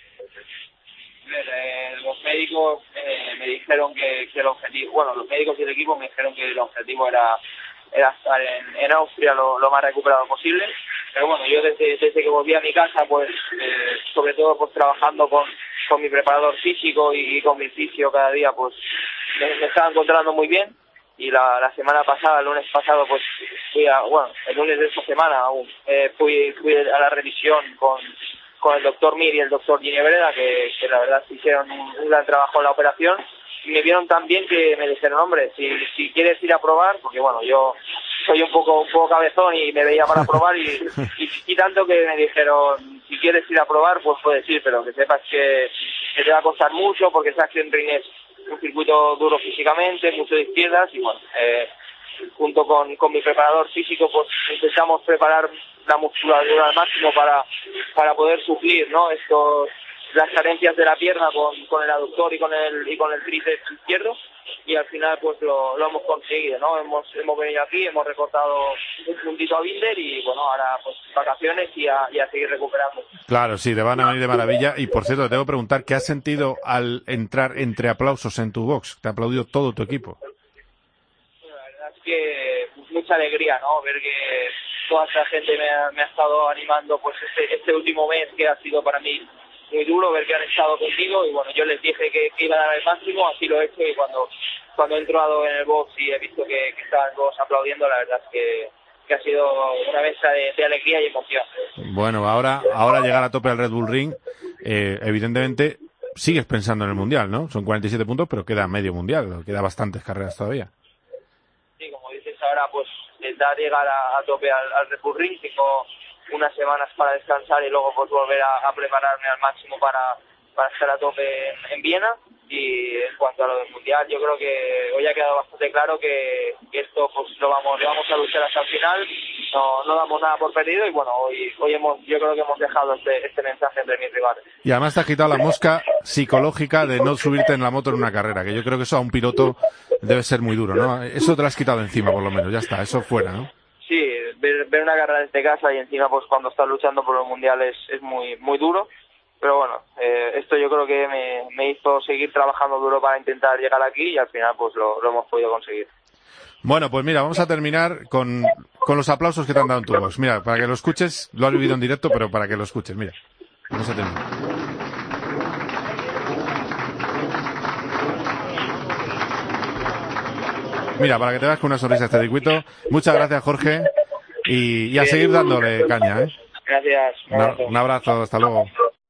Eh, los médicos eh, me dijeron que, que el objetivo, bueno, los médicos y el equipo me dijeron que el objetivo era era estar en, en Austria lo, lo más recuperado posible, pero bueno, yo desde, desde que volví a mi casa, pues eh, sobre todo pues trabajando con, con mi preparador físico y, y con mi fisio cada día, pues me, me estaba encontrando muy bien y la, la semana pasada, el lunes pasado, pues fui a, bueno, el lunes de esta semana aún, eh, fui, fui a la revisión con, con el doctor Mir y el doctor Ginebreda, que, que la verdad hicieron un, un gran trabajo en la operación. Y me vieron tan bien que me dijeron, hombre, si, si quieres ir a probar, porque bueno, yo soy un poco un poco cabezón y me veía para probar y, y, y tanto que me dijeron, si quieres ir a probar, pues puedes ir, pero que sepas que, que te va a costar mucho porque sabes que en ring es un circuito duro físicamente, mucho de izquierdas y bueno, eh, junto con, con mi preparador físico pues intentamos preparar la musculatura al máximo para, para poder suplir, ¿no?, estos las carencias de la pierna con, con el aductor y con el y con el tríceps izquierdo y al final pues lo, lo hemos conseguido, ¿no? Hemos hemos venido aquí, hemos recortado un puntito a Binder y bueno, ahora pues vacaciones y a, y a seguir recuperando. Claro, sí, te van a venir de maravilla y por cierto, te tengo que preguntar, ¿qué has sentido al entrar entre aplausos en tu box? ¿Te ha aplaudido todo tu equipo? Bueno, la verdad es que pues, mucha alegría, ¿no? Ver que toda esta gente me ha, me ha estado animando pues este, este último mes que ha sido para mí muy duro, ver que han estado contigo y bueno, yo les dije que, que iba a dar el máximo, así lo he hecho y cuando cuando he entrado en el box y he visto que, que estaban todos aplaudiendo, la verdad es que, que ha sido una mesa de, de alegría y emoción. Bueno, ahora ahora llegar a tope al Red Bull Ring, eh, evidentemente sigues pensando en el Mundial, ¿no? Son cuarenta y siete puntos, pero queda medio Mundial, queda bastantes carreras todavía. Sí, como dices ahora, pues intentar llegar a, a tope al, al Red Bull Ring, tengo unas semanas para descansar y luego pues volver a, a prepararme al máximo para, para estar a tope en, en Viena. Y en cuanto a lo del Mundial, yo creo que hoy ha quedado bastante claro que, que esto pues lo vamos lo vamos a luchar hasta el final, no, no damos nada por perdido y bueno, hoy hoy hemos yo creo que hemos dejado este, este mensaje entre mis rivales. Y además te has quitado la mosca psicológica de no subirte en la moto en una carrera, que yo creo que eso a un piloto debe ser muy duro, ¿no? Eso te lo has quitado encima por lo menos, ya está, eso fuera, ¿no? Sí, ver, ver una carrera desde casa y encima pues cuando estás luchando por el Mundial es, es muy muy duro. Pero bueno, eh, esto yo creo que me, me hizo seguir trabajando duro para intentar llegar aquí y al final pues lo, lo hemos podido conseguir. Bueno, pues mira, vamos a terminar con, con los aplausos que te han dado en tu box. Mira, para que lo escuches, lo has vivido en directo, pero para que lo escuches, mira. No se termina. Mira, para que te veas con una sonrisa este circuito. Muchas gracias, Jorge. Y, y a seguir dándole caña, ¿eh? Gracias. Un abrazo. Un abrazo, hasta luego.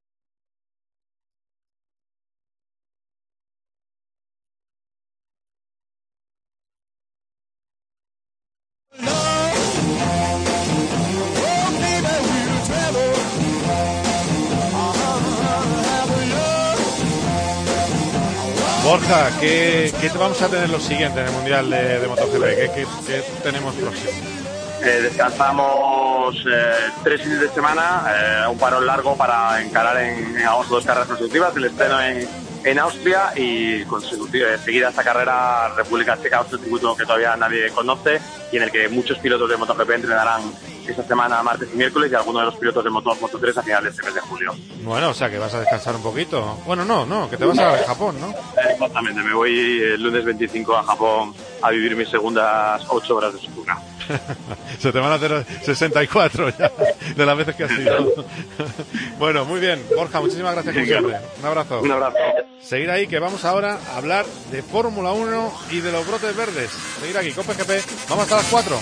Borja, ¿qué, ¿qué vamos a tener los siguientes en el Mundial de, de MotoGP? ¿Qué, qué, qué tenemos próximo? Eh, descansamos eh, tres fines de semana, eh, un parón largo para encarar en, en agosto dos carreras consecutivas, el estreno en, en Austria y consecutiva, seguida esta carrera República Checa, otro circuito que todavía nadie conoce y en el que muchos pilotos de MotoGP entrenarán esta semana martes y miércoles y algunos de los pilotos de Moto Moto tres a finales de este mes de julio. Bueno, o sea que vas a descansar un poquito. Bueno, no, no, que te vas a Japón, ¿no? Exactamente, me voy el lunes veinticinco a Japón a vivir mis segundas ocho horas de Suzuka. Se te van a hacer sesenta y cuatro ya de las veces que has ido. Bueno, muy bien, Borja, muchísimas gracias como siempre. Un abrazo. Un abrazo. Seguir ahí, que vamos ahora a hablar de Fórmula uno y de los brotes verdes. Seguir aquí, Cope G P. Vamos hasta las cuatro.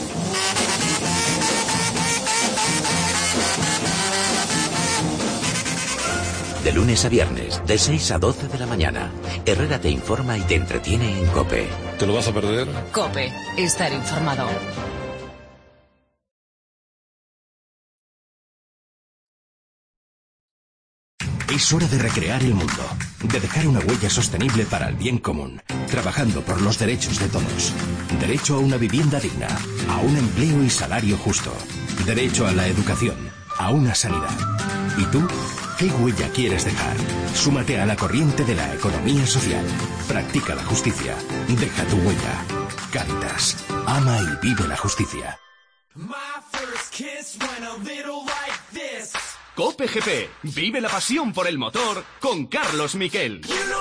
De lunes a viernes, de seis a doce de la mañana, Herrera te informa y te entretiene en COPE. ¿Te lo vas a perder? COPE, estar informado. Es hora de recrear el mundo, de dejar una huella sostenible para el bien común, trabajando por los derechos de todos. Derecho a una vivienda digna, a un empleo y salario justo. Derecho a la educación, a una sanidad. ¿Y tú? ¿Qué huella quieres dejar? Súmate a la corriente de la economía social. Practica la justicia. Deja tu huella. Cáritas. Ama y vive la justicia. COPE G P. Vive la pasión por el motor con Carlos Miquel.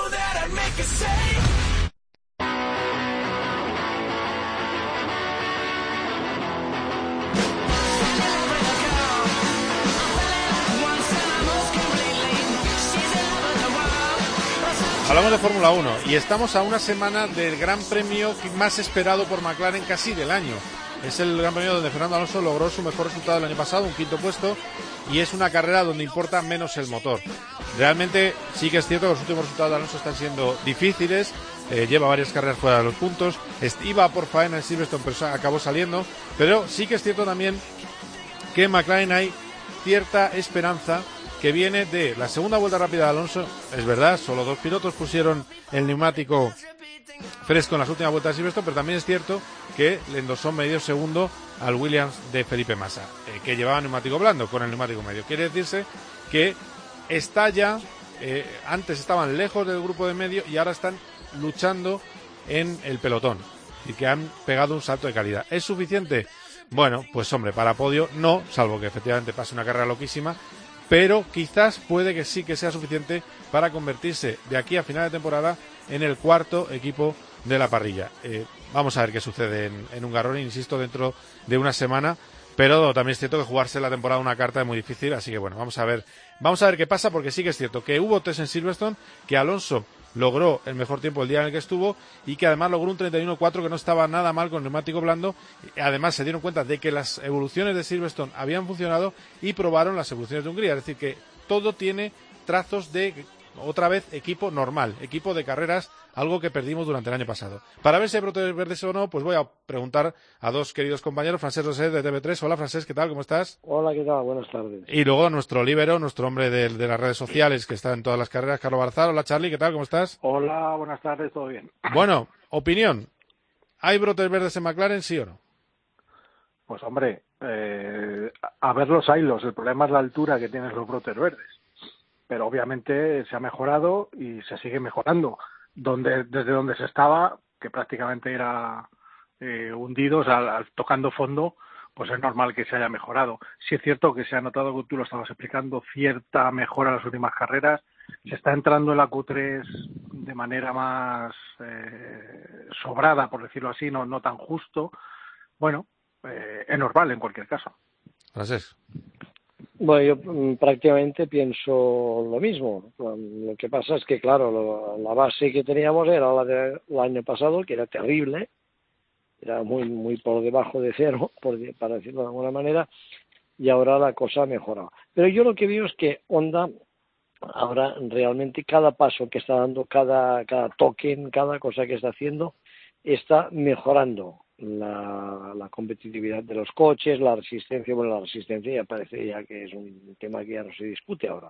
Hablamos de Fórmula uno y estamos a una semana del Gran Premio más esperado por McLaren casi del año. Es el Gran Premio donde Fernando Alonso logró su mejor resultado el año pasado, un quinto puesto, y es una carrera donde importa menos el motor. Realmente sí que es cierto que los últimos resultados de Alonso están siendo difíciles, eh, lleva varias carreras fuera de los puntos, iba por faena en Silverstone pero acabó saliendo, pero sí que es cierto también que en McLaren hay cierta esperanza que viene de la segunda vuelta rápida de Alonso. Es verdad, solo dos pilotos pusieron el neumático fresco en las últimas vueltas de Silverstone, pero también es cierto que le endosó medio segundo al Williams de Felipe Massa, eh, que llevaba neumático blando con el neumático medio. Quiere decirse que está ya, eh, antes estaban lejos del grupo de medio y ahora están luchando en el pelotón y que han pegado un salto de calidad. ¿Es suficiente? Bueno, pues hombre, para podio no, salvo que efectivamente pase una carrera loquísima, pero quizás puede que sí que sea suficiente para convertirse de aquí a final de temporada en el cuarto equipo de la parrilla. Eh, vamos a ver qué sucede en, en Hungaroring, insisto, dentro de una semana, pero también es cierto que jugarse la temporada una carta es muy difícil, así que bueno, vamos a ver, vamos a ver qué pasa, porque sí que es cierto que hubo test en Silverstone, que Alonso logró el mejor tiempo el día en el que estuvo y que además logró un treinta y uno cuatro que no estaba nada mal con neumático blando. Además se dieron cuenta de que las evoluciones de Silverstone habían funcionado y probaron las evoluciones de Hungría, es decir que todo tiene trazos de otra vez equipo normal, equipo de carreras, algo que perdimos durante el año pasado. Para ver si hay brotes verdes o no, pues voy a preguntar a dos queridos compañeros, Francesc Roset de T V tres. Hola Francesc, ¿qué tal? ¿Cómo estás? Hola, ¿qué tal? Buenas tardes. Y luego nuestro líbero, nuestro hombre de, de las redes sociales que está en todas las carreras, Carlos Barzal. Hola Charlie, ¿qué tal? ¿Cómo estás? Hola, buenas tardes, ¿todo bien? Bueno, opinión. ¿Hay brotes verdes en McLaren, sí o no? Pues hombre, eh, a ver los hilos, el problema es la altura que tienen los brotes verdes. Pero obviamente se ha mejorado y se sigue mejorando. Donde, desde donde se estaba, que prácticamente era eh, hundidos, al, al, tocando fondo, pues es normal que se haya mejorado. Sí es cierto que se ha notado, que tú lo estabas explicando, cierta mejora en las últimas carreras. Se está entrando en la Q tres de manera más eh, sobrada, por decirlo así, no, no tan justo. Bueno, eh, es normal en cualquier caso. Gracias. Bueno, yo prácticamente pienso lo mismo. Lo que pasa es que, claro, lo, la base que teníamos era la del año pasado, que era terrible, era muy muy por debajo de cero, por, para decirlo de alguna manera, y ahora la cosa ha mejorado. Pero yo lo que veo es que Honda, ahora realmente cada paso que está dando, cada, cada token, cada cosa que está haciendo, está mejorando la, la competitividad de los coches, la resistencia. Bueno, la resistencia ya parece ya que es un tema que ya no se discute ahora.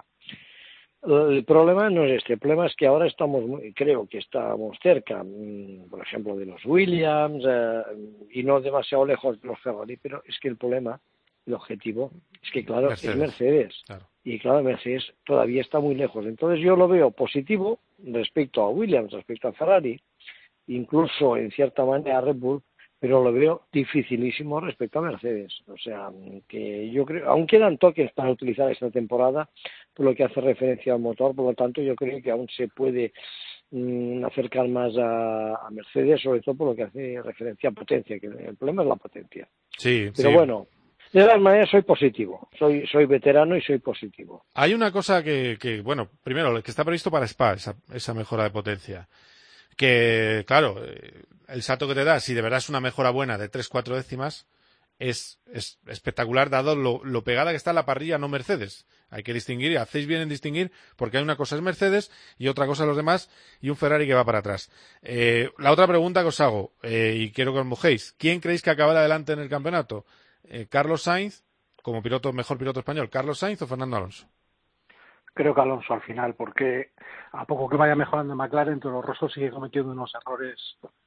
El problema no es este, el problema es que ahora estamos, muy, creo que estamos cerca, por ejemplo, de los Williams eh, y no demasiado lejos de los Ferrari, pero es que el problema, el objetivo, es que claro, Mercedes. es Mercedes. Claro. Y claro, Mercedes todavía está muy lejos. Entonces yo lo veo positivo respecto a Williams, respecto a Ferrari, incluso en cierta manera a Red Bull, pero lo veo dificilísimo respecto a Mercedes. O sea, que yo creo, aún quedan toques para utilizar esta temporada, por lo que hace referencia al motor, por lo tanto yo creo que aún se puede mmm, acercar más a, a Mercedes, sobre todo por lo que hace referencia a potencia, que el problema es la potencia. Sí, pero sí. bueno, de todas maneras soy positivo, soy soy veterano y soy positivo. Hay una cosa que, que bueno, primero, que está previsto para Spa, esa, esa mejora de potencia. Que, claro, el salto que te da, si de verdad es una mejora buena de tres cuatro décimas, es, es espectacular dado lo, lo pegada que está la parrilla no Mercedes. Hay que distinguir, y hacéis bien en distinguir, porque hay una cosa es Mercedes y otra cosa los demás, y un Ferrari que va para atrás. Eh, la otra pregunta que os hago, eh, y quiero que os mojéis, ¿quién creéis que acabará adelante en el campeonato? Eh, ¿Carlos Sainz, como piloto mejor piloto español, Carlos Sainz o Fernando Alonso? Creo que Alonso al final, porque a poco que vaya mejorando McLaren, Toro Rosso sigue cometiendo unos errores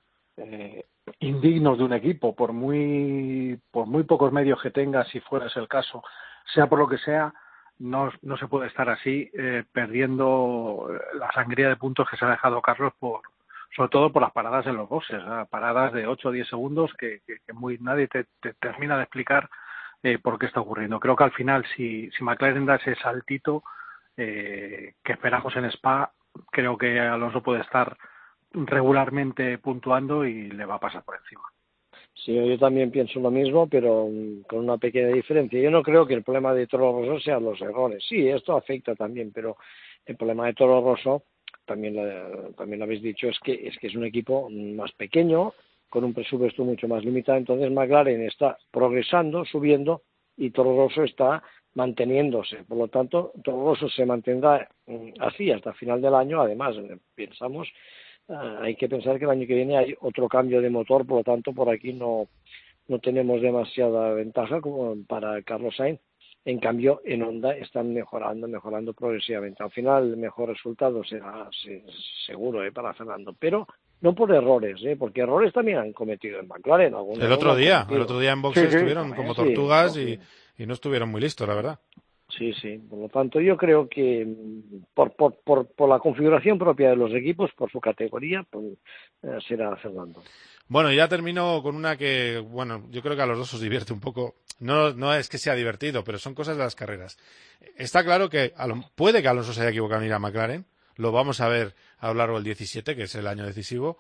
eh, indignos de un equipo, por muy por muy pocos medios que tenga, si fuera ese el caso, sea por lo que sea, no, no se puede estar así eh, perdiendo la sangría de puntos que se ha dejado Carlos, por sobre todo por las paradas en los boxes, ¿eh? Paradas de ocho o diez segundos que, que, que muy nadie te, te termina de explicar eh, por qué está ocurriendo. Creo que al final, si, si McLaren da ese saltito Eh, que esperamos en Spa, creo que Alonso puede estar regularmente puntuando y le va a pasar por encima. Sí, yo también pienso lo mismo, pero um, con una pequeña diferencia. Yo no creo que el problema de Toro Rosso sean los errores. Sí, esto afecta también, pero el problema de Toro Rosso, también lo, también lo habéis dicho, es que es que es un equipo más pequeño, con un presupuesto mucho más limitado. Entonces McLaren está progresando, subiendo, y Toro Rosso está manteniéndose. Por lo tanto, Toro Rosso se mantendrá así hasta el final del año. Además, pensamos, uh, hay que pensar que el año que viene hay otro cambio de motor, por lo tanto, por aquí no, no tenemos demasiada ventaja como para Carlos Sainz. En cambio, en Honda están mejorando, mejorando progresivamente. Al final, el mejor resultado será sí, seguro eh, para Fernando, pero no por errores, ¿eh? Porque errores también han cometido en McLaren. El otro día, el otro día en boxes sí, estuvieron sí, como tortugas sí, y, y no estuvieron muy listos, la verdad. Sí, sí. Por lo tanto, yo creo que por, por, por, por la configuración propia de los equipos, por su categoría, pues, eh, será Fernando. Bueno, ya termino con una que, bueno, yo creo que a los dos os divierte un poco. No, no es que sea divertido, pero son cosas de las carreras. Está claro que puede que Alonso se haya equivocado en ir a McLaren. Lo vamos a ver a lo largo del diecisiete, que es el año decisivo.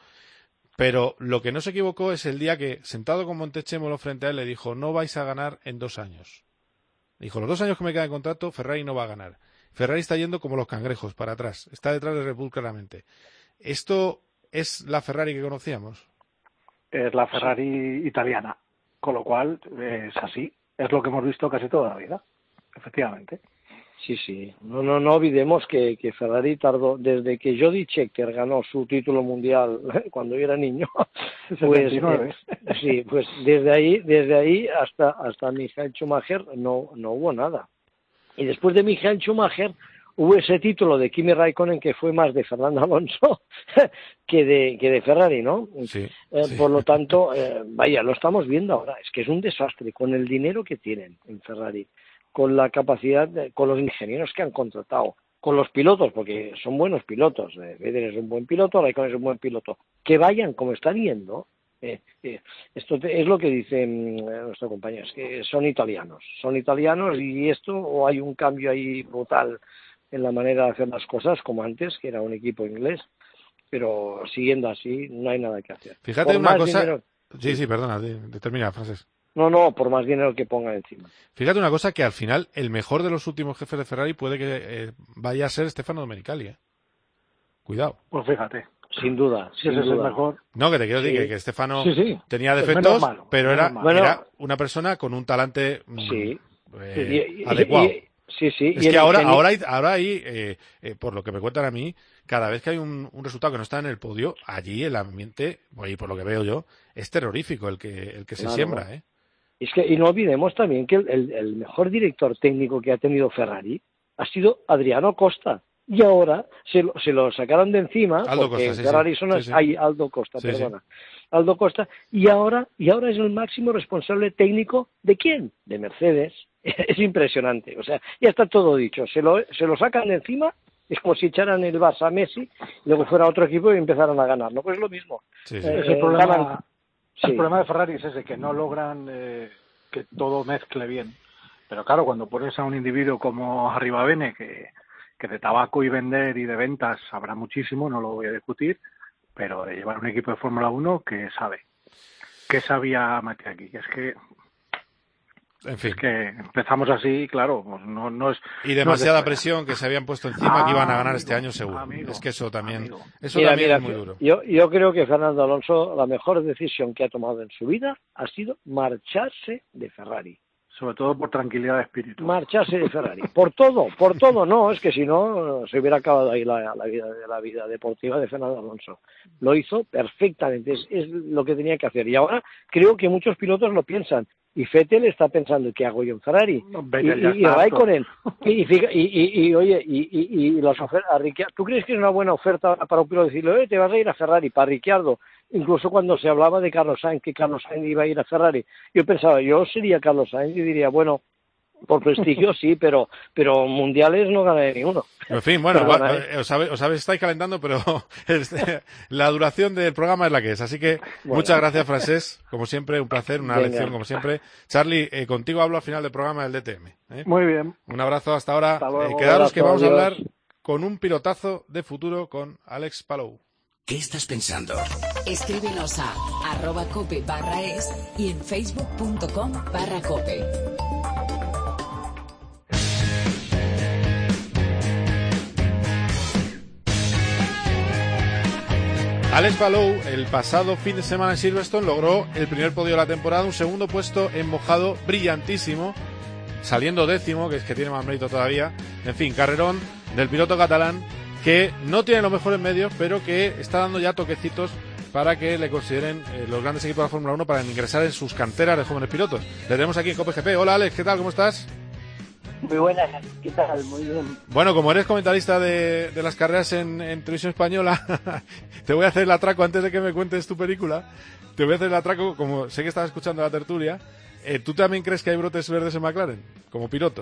Pero lo que no se equivocó es el día que, sentado con Montechémolo frente a él, le dijo: no vais a ganar en dos años. Dijo: los dos años que me queda de contrato, Ferrari no va a ganar. Ferrari está yendo como los cangrejos, para atrás. Está detrás de Red Bull claramente. ¿Esto es la Ferrari que conocíamos? Es la Ferrari italiana, con lo cual es así, es lo que hemos visto casi toda la vida, efectivamente. Sí, sí, no no no olvidemos que, que Ferrari tardó, desde que Jody Scheckter ganó su título mundial cuando yo era niño, pues eh, sí, pues desde ahí, desde ahí hasta hasta Michael Schumacher no no hubo nada. Y después de Michael Schumacher hubo ese título de Kimi Raikkonen que fue más de Fernando Alonso que de que de Ferrari, ¿no? Sí, eh, sí. Por lo tanto, eh, vaya, lo estamos viendo ahora. Es que es un desastre con el dinero que tienen en Ferrari, con la capacidad, de, con los ingenieros que han contratado, con los pilotos, porque son buenos pilotos. Eh, Vettel es un buen piloto, Raikkonen es un buen piloto. Que vayan como están yendo. Eh, eh, esto te, es lo que dicen eh, nuestros compañeros, que son italianos. Son italianos y esto, o hay un cambio ahí brutal en la manera de hacer las cosas, como antes, que era un equipo inglés, pero siguiendo así no hay nada que hacer. Fíjate Por una más cosa... dinero... Sí, sí, perdona, de, de termina, Francés. No, no, por más dinero que pongan encima. Fíjate una cosa, que al final el mejor de los últimos jefes de Ferrari puede que eh, vaya a ser Stefano Domenicali, ¿eh? Cuidado. Pues fíjate. Sin duda, si sin ese duda. es el mejor. No, que te quiero Sí. decir que, que Stefano Sí, sí. tenía Es defectos, menos malo, pero menos era, malo. era una persona con un talante mm, Sí. eh, Y- y- adecuado. y- sí, sí. Es y que el ahora, ingenie- ahora hay, ahora hay eh, eh, por lo que me cuentan a mí, cada vez que hay un, un resultado que no está en el podio, allí el ambiente, y por lo que veo yo, es terrorífico el que, el que se Claro. siembra, ¿eh? Es que, y no olvidemos también que el, el- el mejor director técnico que ha tenido Ferrari ha sido Adriano Costa. Y ahora se lo, se lo sacaron de encima, Aldo porque Costa, sí, Ferrari sí. son las- Sí, sí. ay, Aldo Costa, Sí, sí. perdona. Aldo Costa, y ahora, y ahora es el máximo responsable técnico ¿de quién? De Mercedes. Es impresionante, o sea, ya está todo dicho. Se lo, se lo sacan de encima, es como si echaran el Barça a Messi, y luego fuera otro equipo y empezaran a ganar, ¿no? Pues es lo mismo. Sí, sí. Eh, Es el eh, problema, ganan- el sí. problema de Ferrari es ese, que no logran eh, que todo mezcle bien. Pero claro, cuando pones a un individuo como Arribavene, que, que de tabaco y vender y de ventas habrá muchísimo, no lo voy a discutir, pero de llevar un equipo de Fórmula uno que sabe. ¿Qué sabía Mati aquí? Es que, En fin. es que empezamos así, claro, pues no, no es... Y no es demasiada de- presión que se habían puesto encima, que iban a ganar Amigo, este año seguro. amigo, es que eso también, eso Mira, también mira, es muy duro. Yo, yo creo que Fernando Alonso, la mejor decisión que ha tomado en su vida ha sido marcharse de Ferrari. Sobre todo por tranquilidad de espíritu. Marcharse de Ferrari. Por todo, por todo, no, es que si no, se hubiera acabado ahí la, la vida de la vida deportiva de Fernando Alonso. Lo hizo perfectamente, es, es lo que tenía que hacer. Y ahora creo que muchos pilotos lo piensan. Y Vettel está pensando, ¿qué hago yo en Ferrari? No, Y, Vettel ya y, y está Raikkonen. Y, y, fija- y, y, y, oye, y, y, y las ofertas, a Ricciardo, ¿tú crees que es una buena oferta para un piloto decirle, eh, te vas a ir a Ferrari, para Ricciardo? Incluso cuando se hablaba de Carlos Sainz, que Carlos Sainz iba a ir a Ferrari, yo pensaba, yo sería Carlos Sainz y diría, bueno, por prestigio sí, pero pero mundiales no ganaré ni uno. En fin, bueno, Perdona, va- ¿eh? eh, os, sabe- os sabéis, estáis calentando, pero este, la duración del programa es la que es. Así que Bueno. muchas gracias, Francés. Como siempre, un placer, una Venga. lección como siempre. Charlie, eh, contigo hablo al final del programa del D T M. ¿eh? Muy bien. Un abrazo hasta ahora. Hasta luego. Eh, quedaros que vamos a Abrazo, hablar adiós. con un pilotazo de futuro con Alex Palou. ¿Qué estás pensando? Escríbenos a arroba cope barra es y en facebook.com barra cope. Alex Palou, el pasado fin de semana en Silverstone, logró el primer podio de la temporada, un segundo puesto en mojado brillantísimo, saliendo décimo, que es que tiene más mérito todavía. En fin, carrerón del piloto catalán, que no tiene los mejores medios, pero que está dando ya toquecitos para que le consideren eh, los grandes equipos de la Fórmula uno para ingresar en sus canteras de jóvenes pilotos. Le tenemos aquí en Cope G P. Hola Alex, ¿qué tal? ¿Cómo estás? Muy buenas, ¿qué tal? Muy bien. Bueno, como eres comentarista de, de las carreras en, en Televisión Española, te voy a hacer el atraco antes de que me cuentes tu película. Te voy a hacer el atraco, como sé que estás escuchando la tertulia. Eh, ¿Tú también crees que hay brotes verdes en McLaren, como piloto?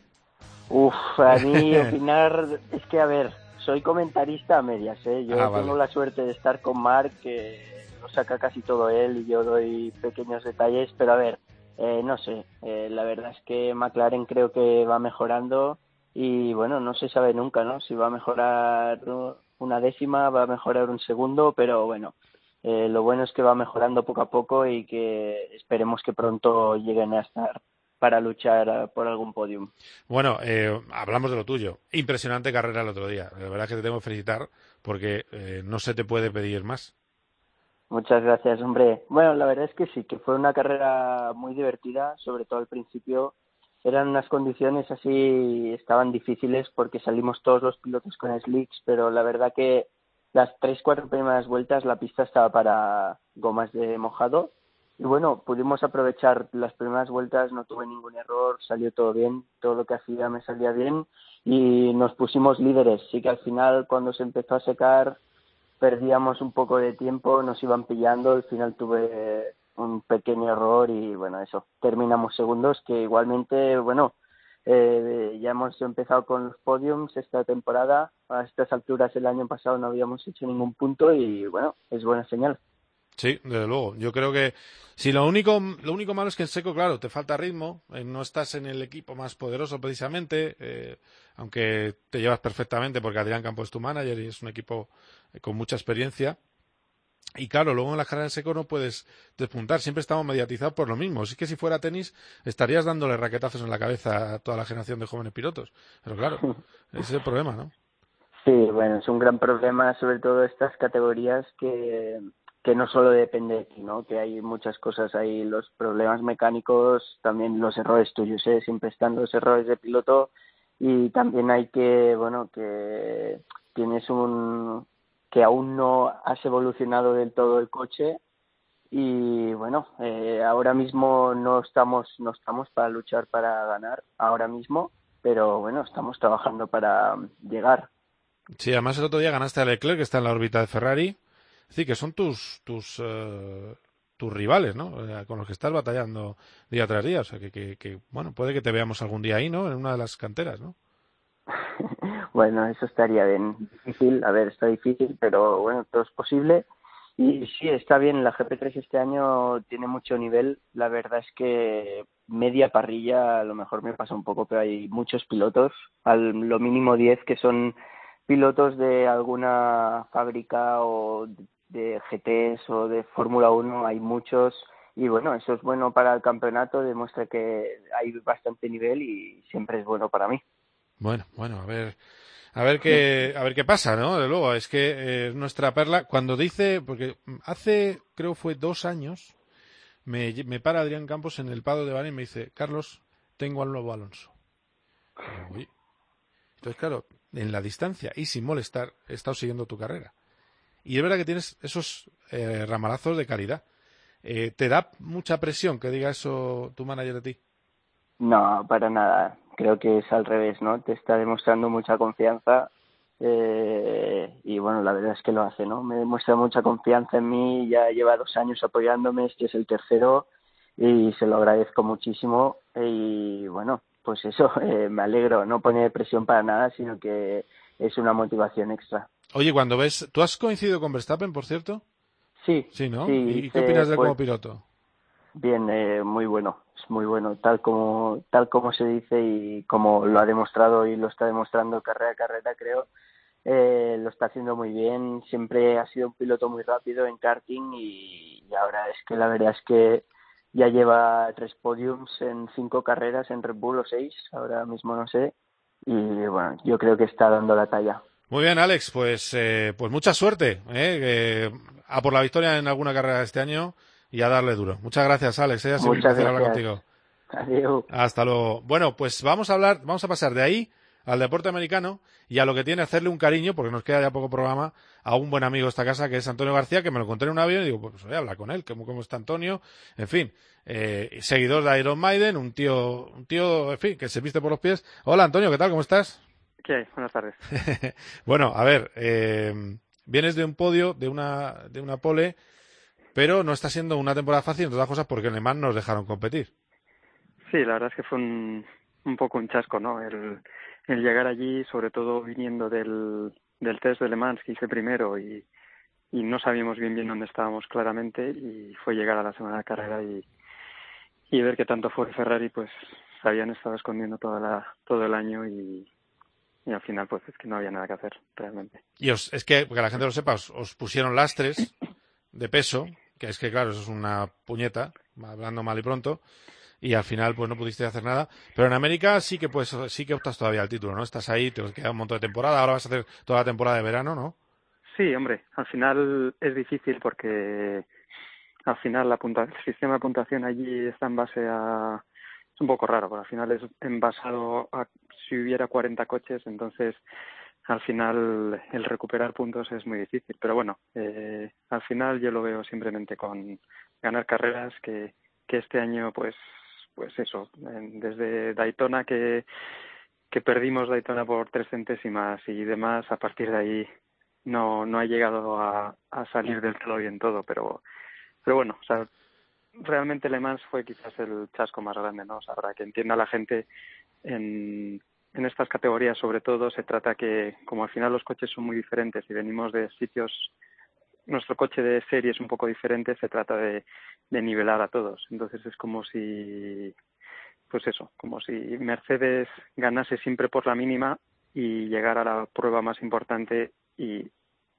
Uf, a mí opinar es que, a ver, soy comentarista a medias, ¿eh? Yo Ah, tengo vale. la suerte de estar con Marc, que lo saca casi todo él y yo doy pequeños detalles, pero a ver, eh, no sé, eh, la verdad es que McLaren creo que va mejorando y bueno, no se sabe nunca, ¿no? Si va a mejorar una décima, va a mejorar un segundo, pero bueno, eh, lo bueno es que va mejorando poco a poco y que esperemos que pronto lleguen a estar para luchar eh, por algún podium. Bueno, eh, hablamos de lo tuyo. Impresionante carrera el otro día. La verdad es que te tengo que felicitar porque eh, no se te puede pedir más. Muchas gracias, hombre. Bueno, la verdad es que sí, que fue una carrera muy divertida, sobre todo al principio. Eran unas condiciones así, estaban difíciles porque salimos todos los pilotos con slicks, pero la verdad que las tres, cuatro primeras vueltas la pista estaba para gomas de mojado. Y bueno, pudimos aprovechar las primeras vueltas, no tuve ningún error, salió todo bien, todo lo que hacía me salía bien y nos pusimos líderes. Sí que al final, cuando se empezó a secar, perdíamos un poco de tiempo, nos iban pillando, al final tuve un pequeño error y bueno, eso, terminamos segundos, que igualmente, bueno, eh, ya hemos empezado con los podiums esta temporada, a estas alturas el año pasado no habíamos hecho ningún punto y bueno, es buena señal. Sí, desde luego. Yo creo que si lo único lo único malo es que en seco, claro, te falta ritmo, eh, no estás en el equipo más poderoso precisamente, eh, aunque te llevas perfectamente porque Adrián Campo es tu manager y es un equipo eh, con mucha experiencia. Y claro, luego en la carrera en seco no puedes despuntar, siempre estamos mediatizados por lo mismo. Es que si fuera tenis estarías dándole raquetazos en la cabeza a toda la generación de jóvenes pilotos. Pero claro, ese es el problema, ¿no? Sí, bueno, es un gran problema, sobre todo estas categorías que, que no solo depende de ti, ¿no? Que hay muchas cosas, hay los problemas mecánicos, también los errores tuyos, ¿eh? Siempre están los errores de piloto y también hay que, bueno, que tienes un... que aún no has evolucionado del todo el coche y bueno, eh, ahora mismo no estamos no estamos para luchar para ganar ahora mismo, pero bueno, estamos trabajando para llegar. Sí, además el otro día ganaste a Leclerc, que está en la órbita de Ferrari, es decir, que son tus tus uh, tus rivales, ¿no? Con los que estás batallando día tras día, o sea, que, que, que bueno, puede que te veamos algún día ahí, ¿no? En una de las canteras, ¿no? Bueno, eso estaría bien. Difícil, a ver, está difícil, pero bueno, todo es posible. Y sí, está bien, la G P tres este año tiene mucho nivel. La verdad es que media parrilla a lo mejor me pasa un poco, pero hay muchos pilotos, al lo mínimo diez, que son pilotos de alguna fábrica o de G Ts o de Fórmula uno, hay muchos. Y bueno, eso es bueno para el campeonato, demuestra que hay bastante nivel y siempre es bueno para mí. Bueno, bueno, a ver, a ver qué, a ver qué pasa, ¿no? De luego, es que eh, nuestra perla, cuando dice, porque hace, creo fue dos años, me, me para Adrián Campos en el Pado de Bahrein y me dice, Carlos, tengo al nuevo Alonso. Y digo, entonces, claro, en la distancia y sin molestar, he estado siguiendo tu carrera. Y es verdad que tienes esos eh, ramalazos de calidad. Eh, ¿Te da mucha presión que diga eso tu manager de ti? No, para nada. Creo que es al revés, ¿no? Te está demostrando mucha confianza eh, y bueno, la verdad es que lo hace, ¿no? Me demuestra mucha confianza en mí, ya lleva dos años apoyándome, este es el tercero y se lo agradezco muchísimo y bueno, pues eso, eh, me alegro, no pone presión para nada, sino que es una motivación extra. Oye, cuando ves, ¿tú has coincidido con Verstappen, por cierto? Sí. Sí, ¿no? Sí, ¿Y hice, qué opinas de él pues, como piloto? Bien, eh, muy bueno, es muy bueno, tal como tal como se dice y como lo ha demostrado y lo está demostrando carrera a carrera, creo, eh, lo está haciendo muy bien. Siempre ha sido un piloto muy rápido en karting y, y ahora es que la verdad es que ya lleva tres podiums en cinco carreras en Red Bull o seis, ahora mismo no sé, y bueno, yo creo que está dando la talla. Muy bien, Alex, pues eh, pues mucha suerte, ¿eh? Que, a por la victoria en alguna carrera este año y a darle duro. Muchas gracias, Alex, ¿eh? Ha sido un placer hablar contigo. Adiós. Hasta luego. Bueno, pues vamos a hablar, vamos a pasar de ahí al deporte americano y a lo que tiene hacerle un cariño, porque nos queda ya poco programa, a un buen amigo de esta casa que es Antonio García, que me lo encontré en un avión y digo, pues voy a hablar con él, cómo, cómo está Antonio, en fin, eh, seguidor de Iron Maiden, un tío, un tío, en fin, que se viste por los pies. Hola Antonio, ¿qué tal? ¿Cómo estás? ¿Qué hay? Buenas tardes. Bueno, a ver, eh, vienes de un podio, de una, de una pole, pero no está siendo una temporada fácil, entre otras cosas, porque en Le Mans nos dejaron competir. Sí, la verdad es que fue un, un poco un chasco, ¿no? El, el llegar allí, sobre todo viniendo del, del test de Le Mans que hice primero y, y no sabíamos bien bien dónde estábamos claramente y fue llegar a la semana de carrera y, y ver que tanto Ford y Ferrari pues se habían estado escondiendo toda la, todo el año y, y al final pues es que no había nada que hacer realmente. Y os, es que, porque la gente lo sepa, os, os pusieron lastres de peso, que es que claro, eso es una puñeta, hablando mal y pronto, y al final pues no pudiste hacer nada, pero en América sí que pues sí que optas todavía al título, ¿no? Estás ahí, te queda un montón de temporada, ahora vas a hacer toda la temporada de verano, ¿no? Sí, hombre, al final es difícil porque al final la punta, el sistema de puntuación allí está en base a... es un poco raro, porque al final es envasado a si hubiera cuarenta coches, entonces al final el recuperar puntos es muy difícil, pero bueno, eh, al final yo lo veo simplemente con ganar carreras, que, que este año pues pues eso, desde Daytona que, que perdimos Daytona por tres centésimas y demás, a partir de ahí no no ha llegado a, a salir del todo bien todo, pero pero bueno, o sea, realmente Le Mans fue quizás el chasco más grande, ¿no? O sea, para que entienda la gente, en, en estas categorías sobre todo se trata que, como al final los coches son muy diferentes y venimos de sitios, nuestro coche de serie es un poco diferente, se trata de, de nivelar a todos. Entonces es como si, pues eso, como si Mercedes ganase siempre por la mínima y llegara a la prueba más importante y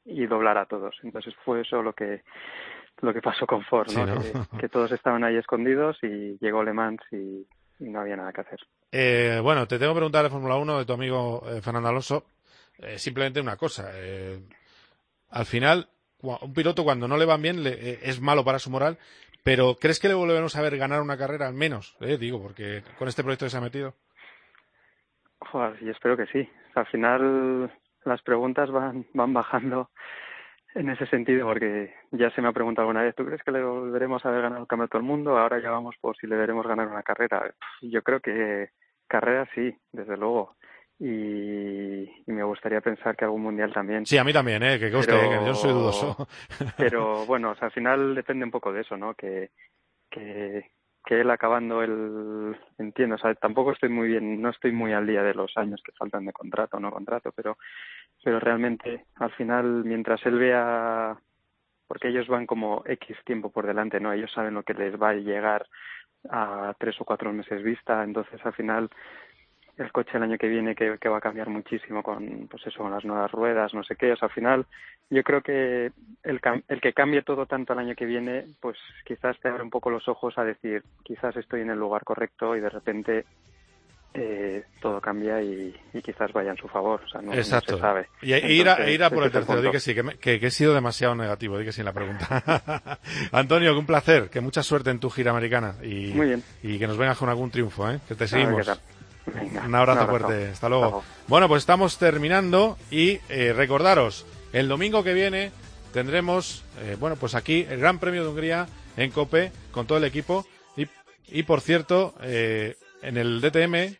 y doblar a todos. Entonces fue eso lo que lo que pasó con Ford, ¿no? Sí, ¿no? Que, que todos estaban ahí escondidos y llegó Le Mans y, y no había nada que hacer. Eh, bueno, te tengo que preguntar de Fórmula uno de tu amigo eh, Fernando Alonso, eh, simplemente una cosa. Eh, al final, un piloto cuando no le van bien le, eh, es malo para su moral, pero ¿crees que le volveremos a ver ganar una carrera al menos? Eh, digo, porque con este proyecto que se ha metido. Joder, y espero que sí. Al final las preguntas van, van bajando en ese sentido, porque ya se me ha preguntado alguna vez, ¿tú crees que le volveremos a ver ganar el campeonato del mundo? Ahora ya vamos por si le veremos ganar una carrera. Yo creo que carrera sí, desde luego. Y, y me gustaría pensar que algún mundial también. Sí, a mí también, ¿eh? Que conste, pero, que yo soy dudoso. Pero bueno, o sea, al final depende un poco de eso, ¿no? Que, que, que él acabando el... Entiendo, o sea, tampoco estoy muy bien, no estoy muy al día de los años que faltan de contrato o no contrato, pero pero realmente al final mientras él vea, porque ellos van como X tiempo por delante, ¿no? Ellos saben lo que les va a llegar a tres o cuatro meses vista, entonces al final el coche el año que viene que, que va a cambiar muchísimo con, pues eso, con las nuevas ruedas, no sé qué, o sea, al final yo creo que el, el que cambie todo tanto el año que viene, pues quizás te abre un poco los ojos a decir, quizás estoy en el lugar correcto y de repente eh, todo cambia y, y quizás vaya en su favor, o sea, no, exacto. no se sabe. Y, Entonces, ir, a, ir a por el tercero, di que sí, que, me, que, que he sido demasiado negativo, di que sí en la pregunta. Antonio, que un placer, que mucha suerte en tu gira americana y, Muy bien. y que nos vengas con algún triunfo, ¿eh? Que te seguimos. Venga, un abrazo un abrazo fuerte, hasta luego. Hasta luego. Bueno, pues estamos terminando y eh, recordaros, el domingo que viene tendremos, eh, bueno, pues aquí el Gran Premio de Hungría en COPE con todo el equipo y, y por cierto, eh, en el D T M,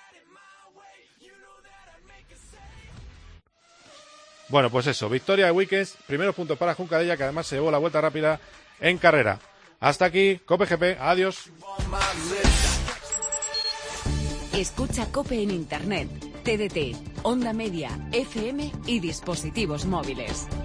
bueno, pues eso, victoria de Wickes, primeros puntos para Juncadella, que además se llevó la vuelta rápida en carrera. Hasta aquí, COPE G P, adiós. Escucha COPE en Internet, T D T, Onda Media, F M y dispositivos móviles.